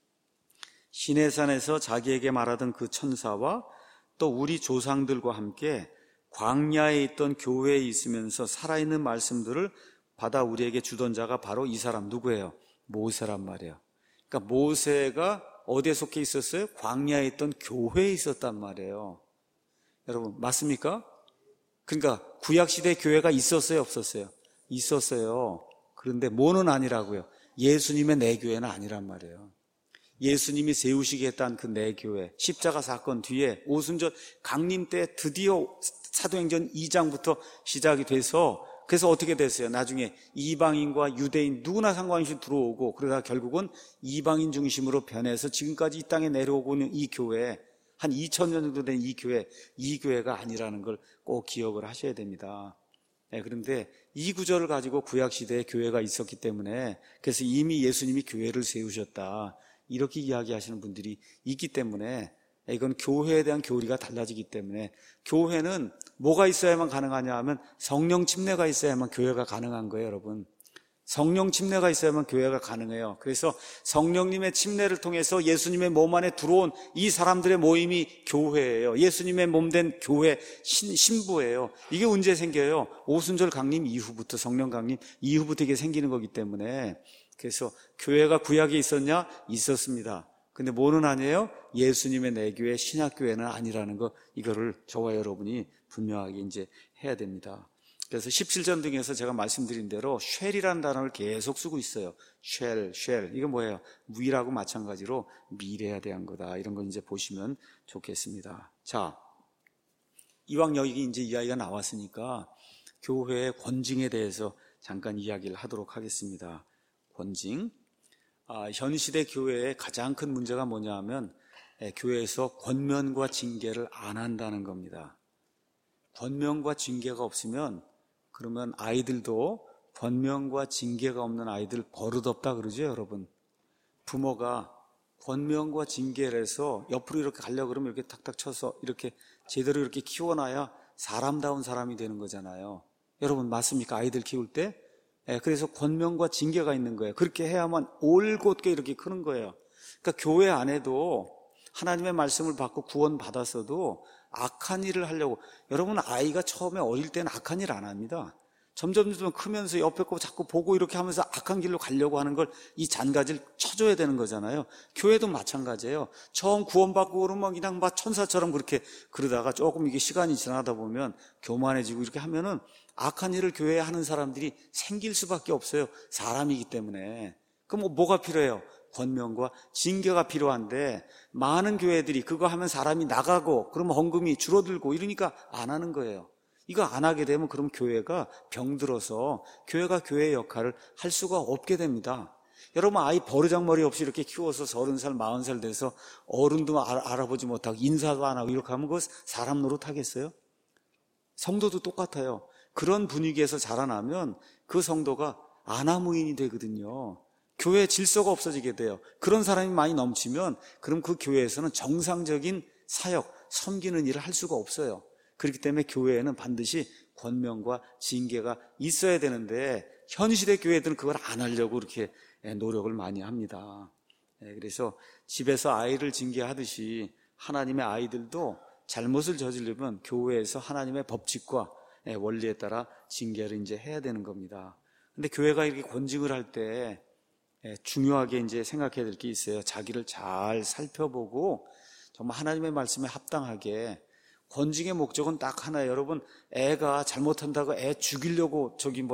시내산에서 자기에게 말하던 그 천사와 또 우리 조상들과 함께 광야에 있던 교회에 있으면서 살아있는 말씀들을 받아 우리에게 주던 자가 바로 이 사람 누구예요? 모세란 말이에요. 그러니까 모세가 어디에 속해 있었어요? 광야에 있던 교회에 있었단 말이에요. 여러분 맞습니까? 그러니까 구약시대 교회가 있었어요? 없었어요? 있었어요. 그런데 뭐는 아니라고요? 예수님의 내 교회는 아니란 말이에요. 예수님이 세우시겠다는 그 내 교회, 십자가 사건 뒤에 오순절 강림 때 드디어 사도행전 2장부터 시작이 돼서, 그래서 어떻게 됐어요? 나중에 이방인과 유대인 누구나 상관없이 들어오고, 그러다 결국은 이방인 중심으로 변해서 지금까지 이 땅에 내려오고 있는 이 교회, 한 2000년 정도 된 이 교회가 아니라는 걸 꼭 기억을 하셔야 됩니다. 네, 그런데 이 구절을 가지고 구약시대에 교회가 있었기 때문에, 그래서 이미 예수님이 교회를 세우셨다, 이렇게 이야기하시는 분들이 있기 때문에, 이건 교회에 대한 교리가 달라지기 때문에, 교회는 뭐가 있어야만 가능하냐 하면 성령 침례가 있어야만 교회가 가능한 거예요, 여러분. 성령 침례가 있어야만 교회가 가능해요. 그래서 성령님의 침례를 통해서 예수님의 몸 안에 들어온 이 사람들의 모임이 교회예요. 예수님의 몸된 교회 신부예요. 이게 언제 생겨요? 오순절 강림 이후부터, 성령 강림 이후부터 이게 생기는 거기 때문에. 그래서 교회가 구약에 있었냐? 있었습니다. 근데 뭐는 아니에요? 예수님의 내 교회, 신약교회는 아니라는 거, 이거를 저와 여러분이 분명하게 이제 해야 됩니다. 그래서 17전 등에서 제가 말씀드린 대로 쉘이라는 단어를 계속 쓰고 있어요. 쉘. 이거 뭐예요? 위라고 마찬가지로 미래에 대한 거다. 이런 거 이제 보시면 좋겠습니다. 자, 이왕 여기 이제 이야기가 나왔으니까 교회의 권징에 대해서 잠깐 이야기를 하도록 하겠습니다. 권징. 현 시대 교회의 가장 큰 문제가 뭐냐 하면 교회에서 권면과 징계를 안 한다는 겁니다. 권면과 징계가 없으면, 그러면 아이들도 권면과 징계가 없는 아이들 버릇없다 그러죠, 여러분. 부모가 권면과 징계를 해서 옆으로 이렇게 가려고 그러면 이렇게 탁탁 쳐서 이렇게 제대로 이렇게 키워놔야 사람다운 사람이 되는 거잖아요. 여러분 맞습니까? 아이들 키울 때? 그래서 권면과 징계가 있는 거예요. 그렇게 해야만 올곧게 이렇게 크는 거예요. 그러니까 교회 안에도 하나님의 말씀을 받고 구원 받았어도 악한 일을 하려고, 여러분 아이가 처음에 어릴 때는 악한 일 안 합니다. 점점 크면서 옆에 거 자꾸 보고 이렇게 하면서 악한 길로 가려고 하는 걸 이 잔가지를 쳐줘야 되는 거잖아요. 교회도 마찬가지예요. 처음 구원받고 그러면 그냥 막 천사처럼 그렇게 그러다가 조금 이게 시간이 지나다 보면 교만해지고 이렇게 하면은 악한 일을 교회에 하는 사람들이 생길 수밖에 없어요. 사람이기 때문에. 그럼 뭐가 필요해요? 권면과 징계가 필요한데, 많은 교회들이 그거 하면 사람이 나가고 그러면 헌금이 줄어들고 이러니까 안 하는 거예요. 이거 안 하게 되면 그럼 교회가 병들어서 교회가 교회의 역할을 할 수가 없게 됩니다. 여러분 아이 버르장머리 없이 이렇게 키워서 30살 40살 돼서 어른도 알아보지 못하고 인사도 안 하고 이렇게 하면 그거 사람 노릇하겠어요? 성도도 똑같아요. 그런 분위기에서 자라나면 그 성도가 아나무인이 되거든요. 교회 질서가 없어지게 돼요. 그런 사람이 많이 넘치면 그럼 그 교회에서는 정상적인 사역, 섬기는 일을 할 수가 없어요. 그렇기 때문에 교회에는 반드시 권면과 징계가 있어야 되는데 현 시대 교회들은 그걸 안 하려고 그렇게 노력을 많이 합니다. 그래서 집에서 아이를 징계하듯이 하나님의 아이들도 잘못을 저지르면 교회에서 하나님의 법칙과 원리에 따라 징계를 이제 해야 되는 겁니다. 근데 교회가 이렇게 권징을 할 때 중요하게 이제 생각해야 될 게 있어요. 자기를 잘 살펴보고 정말 하나님의 말씀에 합당하게. 권징의 목적은 딱 하나예요. 여러분 애가 잘못한다고 애 죽이려고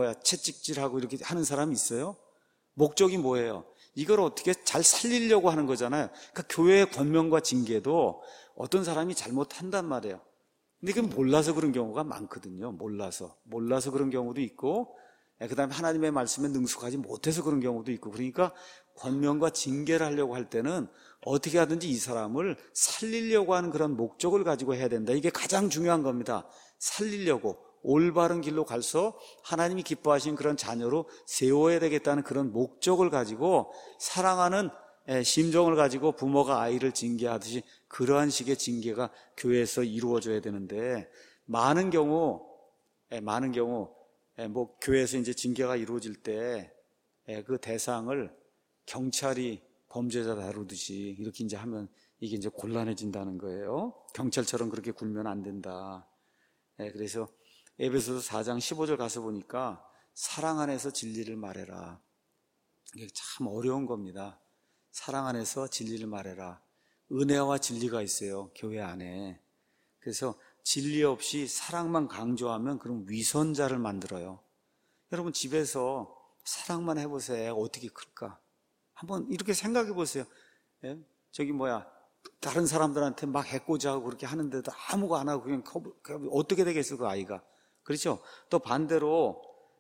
채찍질하고 이렇게 하는 사람이 있어요? 목적이 뭐예요? 이걸 어떻게 잘 살리려고 하는 거잖아요. 그러니까 교회의 권면과 징계도 어떤 사람이 잘못한단 말이에요. 근데 그건 몰라서 그런 경우가 많거든요. 몰라서 그런 경우도 있고, 그 다음에 하나님의 말씀에 능숙하지 못해서 그런 경우도 있고. 그러니까 권면과 징계를 하려고 할 때는 어떻게 하든지 이 사람을 살리려고 하는 그런 목적을 가지고 해야 된다. 이게 가장 중요한 겁니다. 살리려고 올바른 길로 가서 하나님이 기뻐하시는 그런 자녀로 세워야 되겠다는 그런 목적을 가지고, 사랑하는 심정을 가지고 부모가 아이를 징계하듯이 그러한 식의 징계가 교회에서 이루어져야 되는데, 많은 경우 교회에서 이제 징계가 이루어질 때 그 대상을 경찰이 범죄자 다루듯이 이렇게 이제 하면 이게 이제 곤란해진다는 거예요. 경찰처럼 그렇게 굴면 안 된다. 그래서 에베소서 4장 15절 가서 보니까 사랑 안에서 진리를 말해라. 이게 참 어려운 겁니다. 사랑 안에서 진리를 말해라. 은혜와 진리가 있어요, 교회 안에. 그래서 진리 없이 사랑만 강조하면 그럼 위선자를 만들어요. 여러분 집에서 사랑만 해보세요. 어떻게 클까? 한번 이렇게 생각해 보세요. 예? 다른 사람들한테 막 해코지하고 그렇게 하는데도 아무거 안 하고 그냥 어떻게 되겠어, 그 아이가. 그렇죠? 또 반대로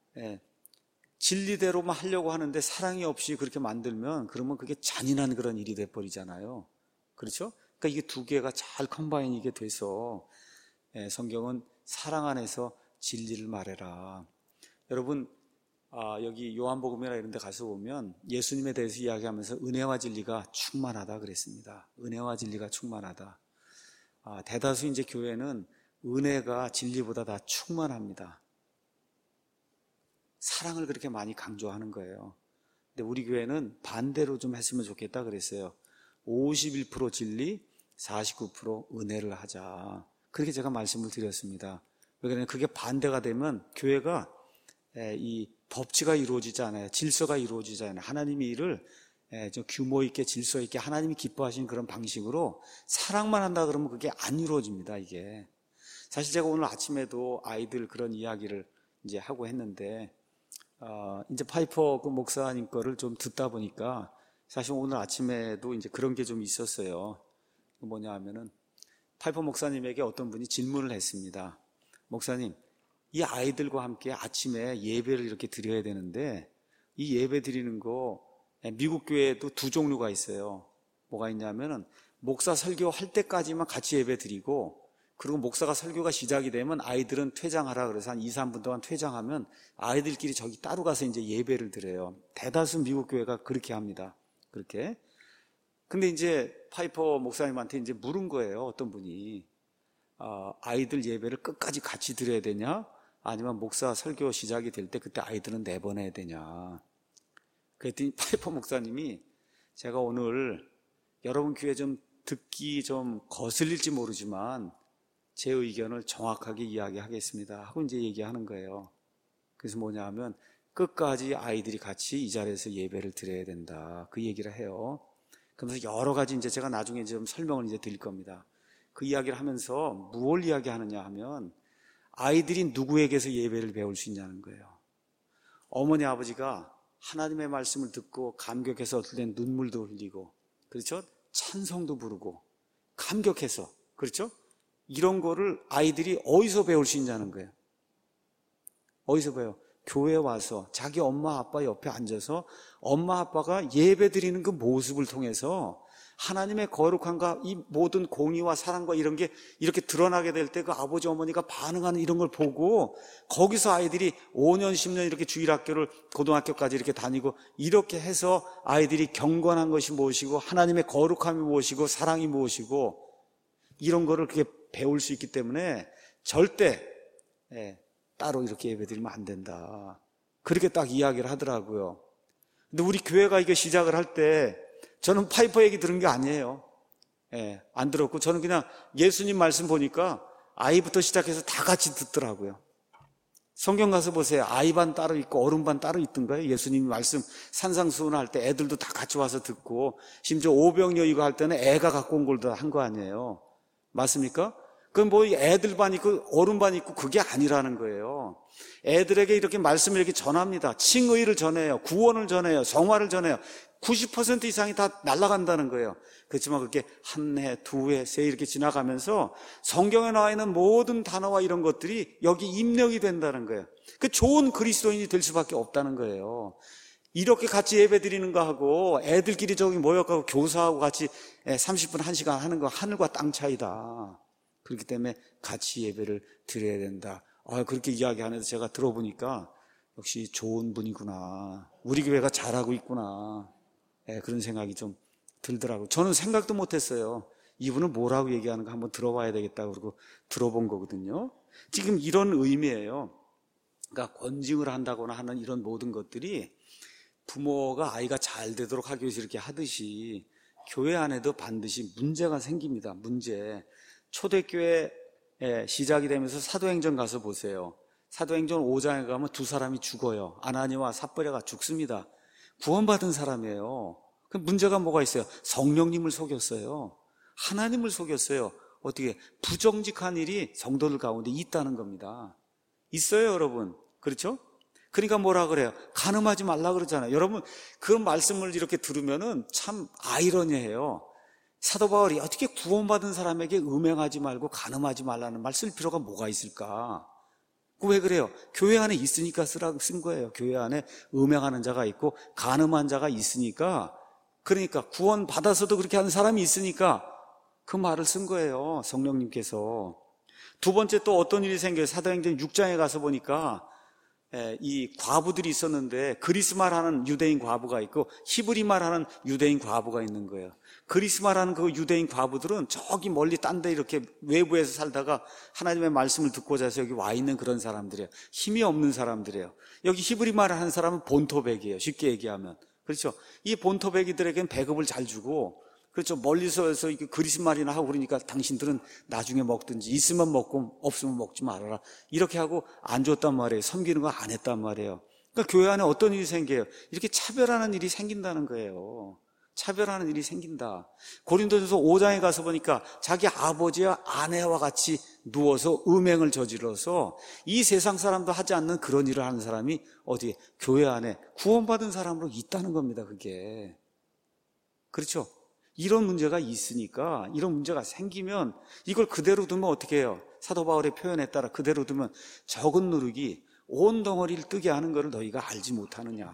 진리대로만 하려고 하는데 사랑이 없이 그렇게 만들면 그러면 그게 잔인한 그런 일이 돼버리잖아요. 그렇죠? 그러니까 이게 두 개가 잘 컴바인이 돼서 성경은 사랑 안에서 진리를 말해라. 여러분 여기 요한복음이나 이런 데 가서 보면 예수님에 대해서 이야기하면서 은혜와 진리가 충만하다 그랬습니다. 은혜와 진리가 충만하다. 대다수 이제 교회는 은혜가 진리보다 다 충만합니다. 사랑을 그렇게 많이 강조하는 거예요. 근데 우리 교회는 반대로 좀 했으면 좋겠다 그랬어요. 51% 진리, 49% 은혜를 하자. 그렇게 제가 말씀을 드렸습니다. 왜냐하면 그게 반대가 되면 교회가 이 법치가 이루어지지 않아요. 질서가 이루어지지 않아요. 하나님의 일을 좀 규모 있게 질서 있게 하나님이 기뻐하시는 그런 방식으로 사랑만 한다 그러면 그게 안 이루어집니다. 이게 사실 제가 오늘 아침에도 아이들 그런 이야기를 이제 하고 했는데 이제 파이퍼 그 목사님 거를 좀 듣다 보니까 사실 오늘 아침에도 이제 그런 게 좀 있었어요. 뭐냐 하면은 파이퍼 목사님에게 어떤 분이 질문을 했습니다. 목사님, 이 아이들과 함께 아침에 예배를 이렇게 드려야 되는데 이 예배 드리는 거 미국 교회에도 두 종류가 있어요. 뭐가 있냐면은 목사 설교할 때까지만 같이 예배 드리고 그리고 목사가 설교가 시작이 되면 아이들은 퇴장하라 그래서 한 2, 3분 동안 퇴장하면 아이들끼리 저기 따로 가서 이제 예배를 드려요. 대다수 미국 교회가 그렇게 합니다. 그렇게. 근데 이제 파이퍼 목사님한테 이제 물은 거예요. 어떤 분이. 아이들 예배를 끝까지 같이 드려야 되냐? 아니면 목사 설교 시작이 될 때 그때 아이들은 내보내야 되냐? 그랬더니 파이퍼 목사님이 제가 오늘 여러분 교회 좀 듣기 좀 거슬릴지 모르지만 제 의견을 정확하게 이야기하겠습니다 하고 이제 얘기하는 거예요. 그래서 뭐냐 하면 끝까지 아이들이 같이 이 자리에서 예배를 드려야 된다. 그 얘기를 해요. 그러면서 여러 가지 이제 제가 나중에 좀 설명을 이제 드릴 겁니다. 그 이야기를 하면서 무엇을 이야기하느냐 하면 아이들이 누구에게서 예배를 배울 수 있냐는 거예요. 어머니 아버지가 하나님의 말씀을 듣고 감격해서 어떨 땐 눈물도 흘리고 그렇죠? 찬송도 부르고 감격해서 그렇죠? 이런 거를 아이들이 어디서 배울 수 있냐는 거예요. 어디서 배워요? 교회 와서 자기 엄마 아빠 옆에 앉아서 엄마 아빠가 예배 드리는 그 모습을 통해서 하나님의 거룩함과 이 모든 공의와 사랑과 이런 게 이렇게 드러나게 될 때 그 아버지 어머니가 반응하는 이런 걸 보고 거기서 아이들이 5년 10년 이렇게 주일학교를 고등학교까지 이렇게 다니고 이렇게 해서 아이들이 경건한 것이 무엇이고 하나님의 거룩함이 무엇이고 사랑이 무엇이고 이런 거를 그렇게 배울 수 있기 때문에 절대 따로 이렇게 예배드리면 안 된다. 그렇게 딱 이야기를 하더라고요. 근데 우리 교회가 이게 시작을 할 때 저는 파이퍼 얘기 들은 게 아니에요. 안 들었고 저는 그냥 예수님 말씀 보니까 아이부터 시작해서 다 같이 듣더라고요. 성경 가서 보세요. 아이 반 따로 있고 어른 반 따로 있던가요? 예수님 말씀 산상수훈 할 때 애들도 다 같이 와서 듣고 심지어 오병이어 이거 할 때는 애가 갖고 온 걸 다 한 거 아니에요. 맞습니까? 그건 뭐 애들 반 있고 어른 반 있고 그게 아니라는 거예요. 애들에게 이렇게 말씀을 이렇게 전합니다. 칭의를 전해요. 구원을 전해요. 성화를 전해요. 90% 이상이 다 날아간다는 거예요. 그렇지만 그렇게 한 해, 두 해, 세 해 이렇게 지나가면서 성경에 나와 있는 모든 단어와 이런 것들이 여기 입력이 된다는 거예요. 그 좋은 그리스도인이 될 수밖에 없다는 거예요. 이렇게 같이 예배 드리는 거 하고 애들끼리 저기 모여가고 교사하고 같이 30분, 1시간 하는 거 하늘과 땅 차이다. 그렇기 때문에 같이 예배를 드려야 된다. 그렇게 이야기하면서 제가 들어보니까 역시 좋은 분이구나. 우리 교회가 잘하고 있구나. 그런 생각이 좀 들더라고요. 저는 생각도 못했어요. 이분은 뭐라고 얘기하는가 한번 들어봐야 되겠다 그러고 들어본 거거든요. 지금 이런 의미예요. 그러니까 권징을 한다거나 하는 이런 모든 것들이 부모가 아이가 잘 되도록 하기 위해서 이렇게 하듯이 교회 안에도 반드시 문제가 생깁니다. 문제. 초대교회 시작이 되면서 사도행전 가서 보세요. 사도행전 5장에 가면 두 사람이 죽어요. 아나니와 삽비라가 죽습니다. 구원받은 사람이에요. 그 문제가 뭐가 있어요? 성령님을 속였어요. 하나님을 속였어요. 어떻게 부정직한 일이 성도들 가운데 있다는 겁니다. 있어요, 여러분. 그렇죠? 그러니까 뭐라 그래요? 간음하지 말라 그러잖아요. 여러분, 그 말씀을 이렇게 들으면은 참 아이러니해요. 사도 바울이 어떻게 구원받은 사람에게 음행하지 말고 간음하지 말라는 말 쓸 필요가 뭐가 있을까? 왜 그래요? 교회 안에 있으니까 쓴 거예요. 교회 안에 음행하는 자가 있고 간음한 자가 있으니까, 그러니까 구원받아서도 그렇게 하는 사람이 있으니까 그 말을 쓴 거예요. 성령님께서. 두 번째 또 어떤 일이 생겨요? 사도행전 6장에 가서 보니까 이 과부들이 있었는데 그리스마라는 유대인 과부가 있고 히브리마라는 유대인 과부가 있는 거예요. 그리스마라는 그 유대인 과부들은 저기 멀리 딴 데 이렇게 외부에서 살다가 하나님의 말씀을 듣고자 해서 여기 와 있는 그런 사람들이에요. 힘이 없는 사람들이에요. 여기 히브리마를 하는 사람은 본토백이에요. 쉽게 얘기하면. 그렇죠? 이 본토백이들에겐 배급을 잘 주고, 그렇죠. 멀리서 그리스말이나 하고 그러니까 당신들은 나중에 먹든지 있으면 먹고 없으면 먹지 말아라. 이렇게 하고 안 줬단 말이에요. 섬기는 거 안 했단 말이에요. 그러니까 교회 안에 어떤 일이 생겨요? 이렇게 차별하는 일이 생긴다는 거예요. 차별하는 일이 생긴다. 고린도전서 5장에 가서 보니까 자기 아버지와 아내와 같이 누워서 음행을 저질러서 이 세상 사람도 하지 않는 그런 일을 하는 사람이 어디 교회 안에 구원받은 사람으로 있다는 겁니다. 그게. 그렇죠? 이런 문제가 있으니까, 이런 문제가 생기면 이걸 그대로 두면 어떻게 해요? 사도 바울의 표현에 따라 그대로 두면 적은 누룩이 온 덩어리를 뜨게 하는 것을 너희가 알지 못하느냐.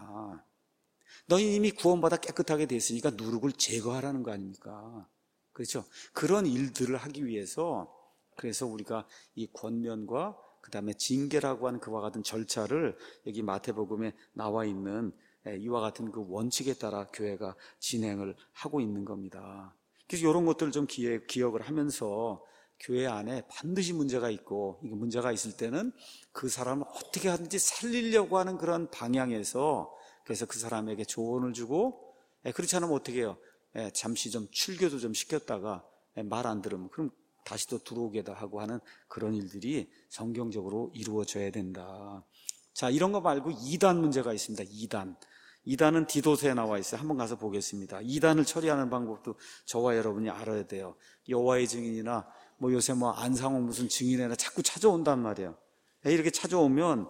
너희 이미 구원받아 깨끗하게 됐으니까 누룩을 제거하라는 거 아닙니까? 그렇죠? 그런 일들을 하기 위해서, 그래서 우리가 이 권면과 그 다음에 징계라고 하는 그와 같은 절차를 여기 마태복음에 나와 있는 이와 같은 그 원칙에 따라 교회가 진행을 하고 있는 겁니다. 그래서 이런 것들을 좀 기억을 하면서 교회 안에 반드시 문제가 있고, 이게 문제가 있을 때는 그 사람을 어떻게 하든지 살리려고 하는 그런 방향에서, 그래서 그 사람에게 조언을 주고, 그렇지 않으면 어떻게 해요? 잠시 좀 출교도 좀 시켰다가 말 안 들으면 그럼 다시 또 들어오게도 하고 하는 그런 일들이 성경적으로 이루어져야 된다. 자, 이런 거 말고 2단 문제가 있습니다. 2단은 디도서에 나와 있어요. 한번 가서 보겠습니다. 2단을 처리하는 방법도 저와 여러분이 알아야 돼요. 여호와의 증인이나 뭐 요새 뭐 안상홍 무슨 증인이나 자꾸 찾아온단 말이에요. 이렇게 찾아오면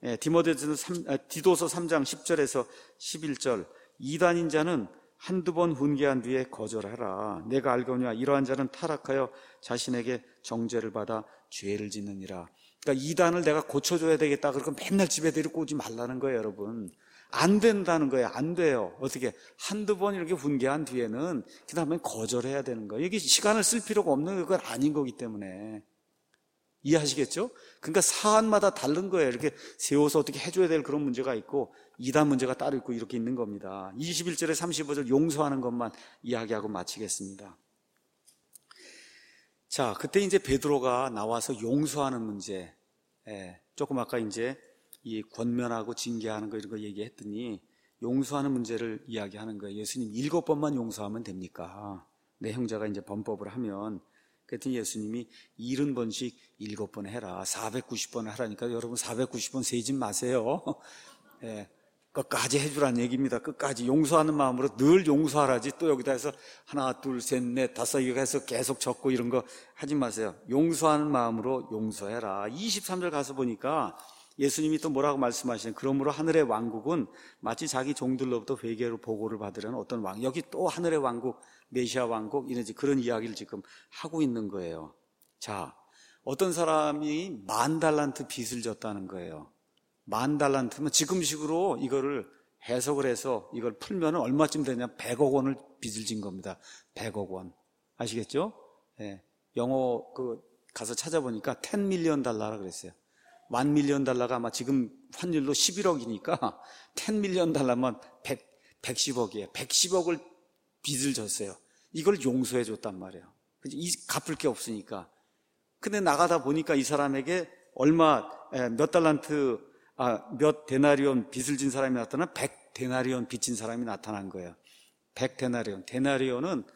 디도서 3장 10절에서 11절, 2단인 자는 한두 번 훈계한 뒤에 거절하라. 내가 알거니와 이러한 자는 타락하여 자신에게 정죄를 받아 죄를 짓느니라. 그러니까 2단을 내가 고쳐줘야 되겠다. 그러니까 맨날 집에 데리고 오지 말라는 거예요, 여러분. 안 된다는 거예요. 안 돼요. 어떻게 한두 번 이렇게 훈계한 뒤에는 그 다음에 거절해야 되는 거예요. 여기 시간을 쓸 필요가 없는 건 아닌 거기 때문에. 이해하시겠죠? 그러니까 사안마다 다른 거예요. 이렇게 세워서 어떻게 해줘야 될 그런 문제가 있고 2단 문제가 따로 있고 이렇게 있는 겁니다. 21절에 35절 용서하는 것만 이야기하고 마치겠습니다. 자, 그때 이제 베드로가 나와서 용서하는 문제, 조금 아까 이제 이 권면하고 징계하는 거 이런 거 얘기했더니 용서하는 문제를 이야기하는 거예요. 예수님 7번만 용서하면 됩니까? 내 형제가 이제 범법을 하면, 그랬더니 예수님이 70번씩 7번 해라. 490번 하라니까 여러분 490번 세지 마세요. 끝까지 해주라는 얘기입니다. 끝까지 용서하는 마음으로 늘 용서하라지 또 여기다 해서 하나 둘 셋 넷 다섯 이렇게 해서 계속 적고 이런 거 하지 마세요. 용서하는 마음으로 용서해라. 23절 가서 보니까 예수님이 또 뭐라고 말씀하시는, 그러므로 하늘의 왕국은 마치 자기 종들로부터 회개로 보고를 받으려는 어떤 왕, 여기 또 하늘의 왕국, 메시아 왕국 이런 그런 이야기를 지금 하고 있는 거예요. 자, 어떤 사람이 10,000달란트 빚을 졌다는 거예요. 10,000달란트면 지금식으로 이거를 해석을 해서 이걸 풀면 얼마쯤 되냐? 100억 원을 빚을 진 겁니다. 100억 원. 아시겠죠? 영어 가서 찾아보니까 10 밀리언 달러라 그랬어요. 1 밀리언 달러가 아마 지금 환율로 11억이니까 10 밀리언 달러면 110억이에요. 110억을 빚을 졌어요. 이걸 용서해 줬단 말이에요. 갚을 게 없으니까. 근데 나가다 보니까 이 사람에게 몇 데나리온 빚을 진 사람이 나타나 100데나리온 빚진 사람이 나타난 거예요. 100데나리온. 데나리온은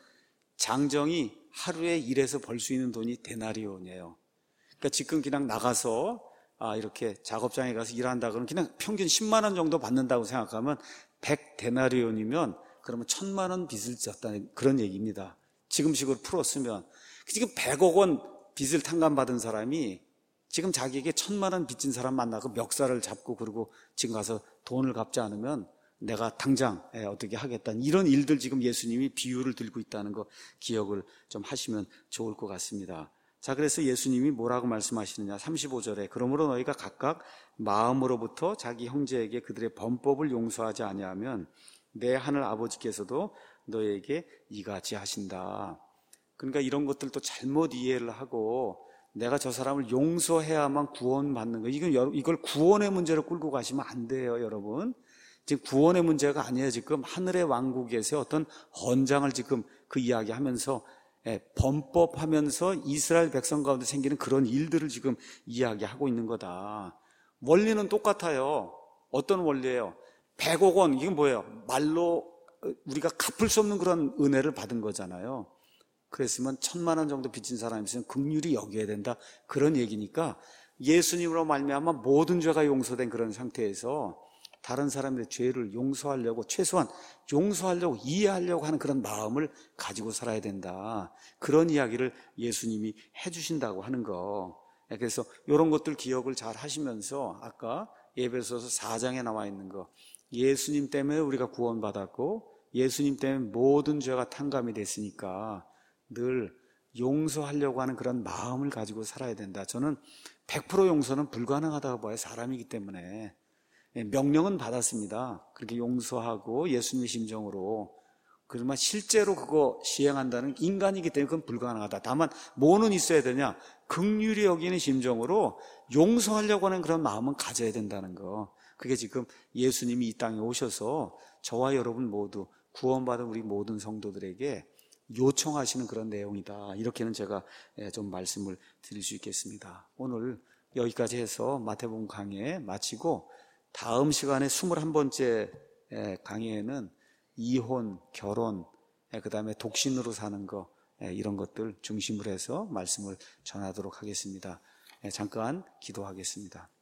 장정이 하루에 일해서 벌 수 있는 돈이 데나리온이에요. 그러니까 지금 그냥 나가서 이렇게 작업장에 가서 일한다 그러면 그냥 평균 10만 원 정도 받는다고 생각하면 100데나리온이면 그러면 1000만 원 빚을 졌다는 그런 얘기입니다. 지금식으로 풀었으면 지금 100억 원 빚을 탕감받은 사람이 지금 자기에게 1000만 원 빚진 사람 만나고 멱살을 잡고 그러고 지금 가서 돈을 갚지 않으면 내가 당장 어떻게 하겠다, 이런 일들 지금 예수님이 비유를 들고 있다는 거 기억을 좀 하시면 좋을 것 같습니다. 자, 그래서 예수님이 뭐라고 말씀하시느냐, 35절에 그러므로 너희가 각각 마음으로부터 자기 형제에게 그들의 범법을 용서하지 아니하면 내 하늘 아버지께서도 너희에게 이같이 하신다. 그러니까 이런 것들도 잘못 이해를 하고 내가 저 사람을 용서해야만 구원받는 거, 이걸 구원의 문제로 끌고 가시면 안 돼요, 여러분. 지금 구원의 문제가 아니에요. 지금 하늘의 왕국에서 어떤 헌장을 지금 그 이야기하면서 범법하면서 이스라엘 백성 가운데 생기는 그런 일들을 지금 이야기하고 있는 거다. 원리는 똑같아요. 어떤 원리예요? 100억 원, 이게 뭐예요? 말로 우리가 갚을 수 없는 그런 은혜를 받은 거잖아요. 그랬으면 1000만 원 정도 빚진 사람이 있으면 긍휼히 여겨야 된다, 그런 얘기니까 예수님으로 말미암아 모든 죄가 용서된 그런 상태에서 다른 사람의 죄를 용서하려고, 최소한 용서하려고, 이해하려고 하는 그런 마음을 가지고 살아야 된다, 그런 이야기를 예수님이 해주신다고 하는 거. 그래서 이런 것들 기억을 잘 하시면서 아까 에베소서 4장에 나와 있는 거, 예수님 때문에 우리가 구원받았고 예수님 때문에 모든 죄가 탕감이 됐으니까 늘 용서하려고 하는 그런 마음을 가지고 살아야 된다. 저는 100% 용서는 불가능하다고 봐요. 사람이기 때문에. 명령은 받았습니다. 그렇게 용서하고 예수님의 심정으로. 그러면 실제로 그거 시행한다는 인간이기 때문에 그건 불가능하다. 다만 뭐는 있어야 되냐? 긍휼히 여기는 심정으로 용서하려고 하는 그런 마음은 가져야 된다는 거. 그게 지금 예수님이 이 땅에 오셔서 저와 여러분 모두 구원받은 우리 모든 성도들에게 요청하시는 그런 내용이다. 이렇게는 제가 좀 말씀을 드릴 수 있겠습니다. 오늘 여기까지 해서 마태복음 강의 마치고 다음 시간에 21번째 강의에는 이혼, 결혼, 그 다음에 독신으로 사는 거, 이런 것들 중심으로 해서 말씀을 전하도록 하겠습니다. 잠깐 기도하겠습니다.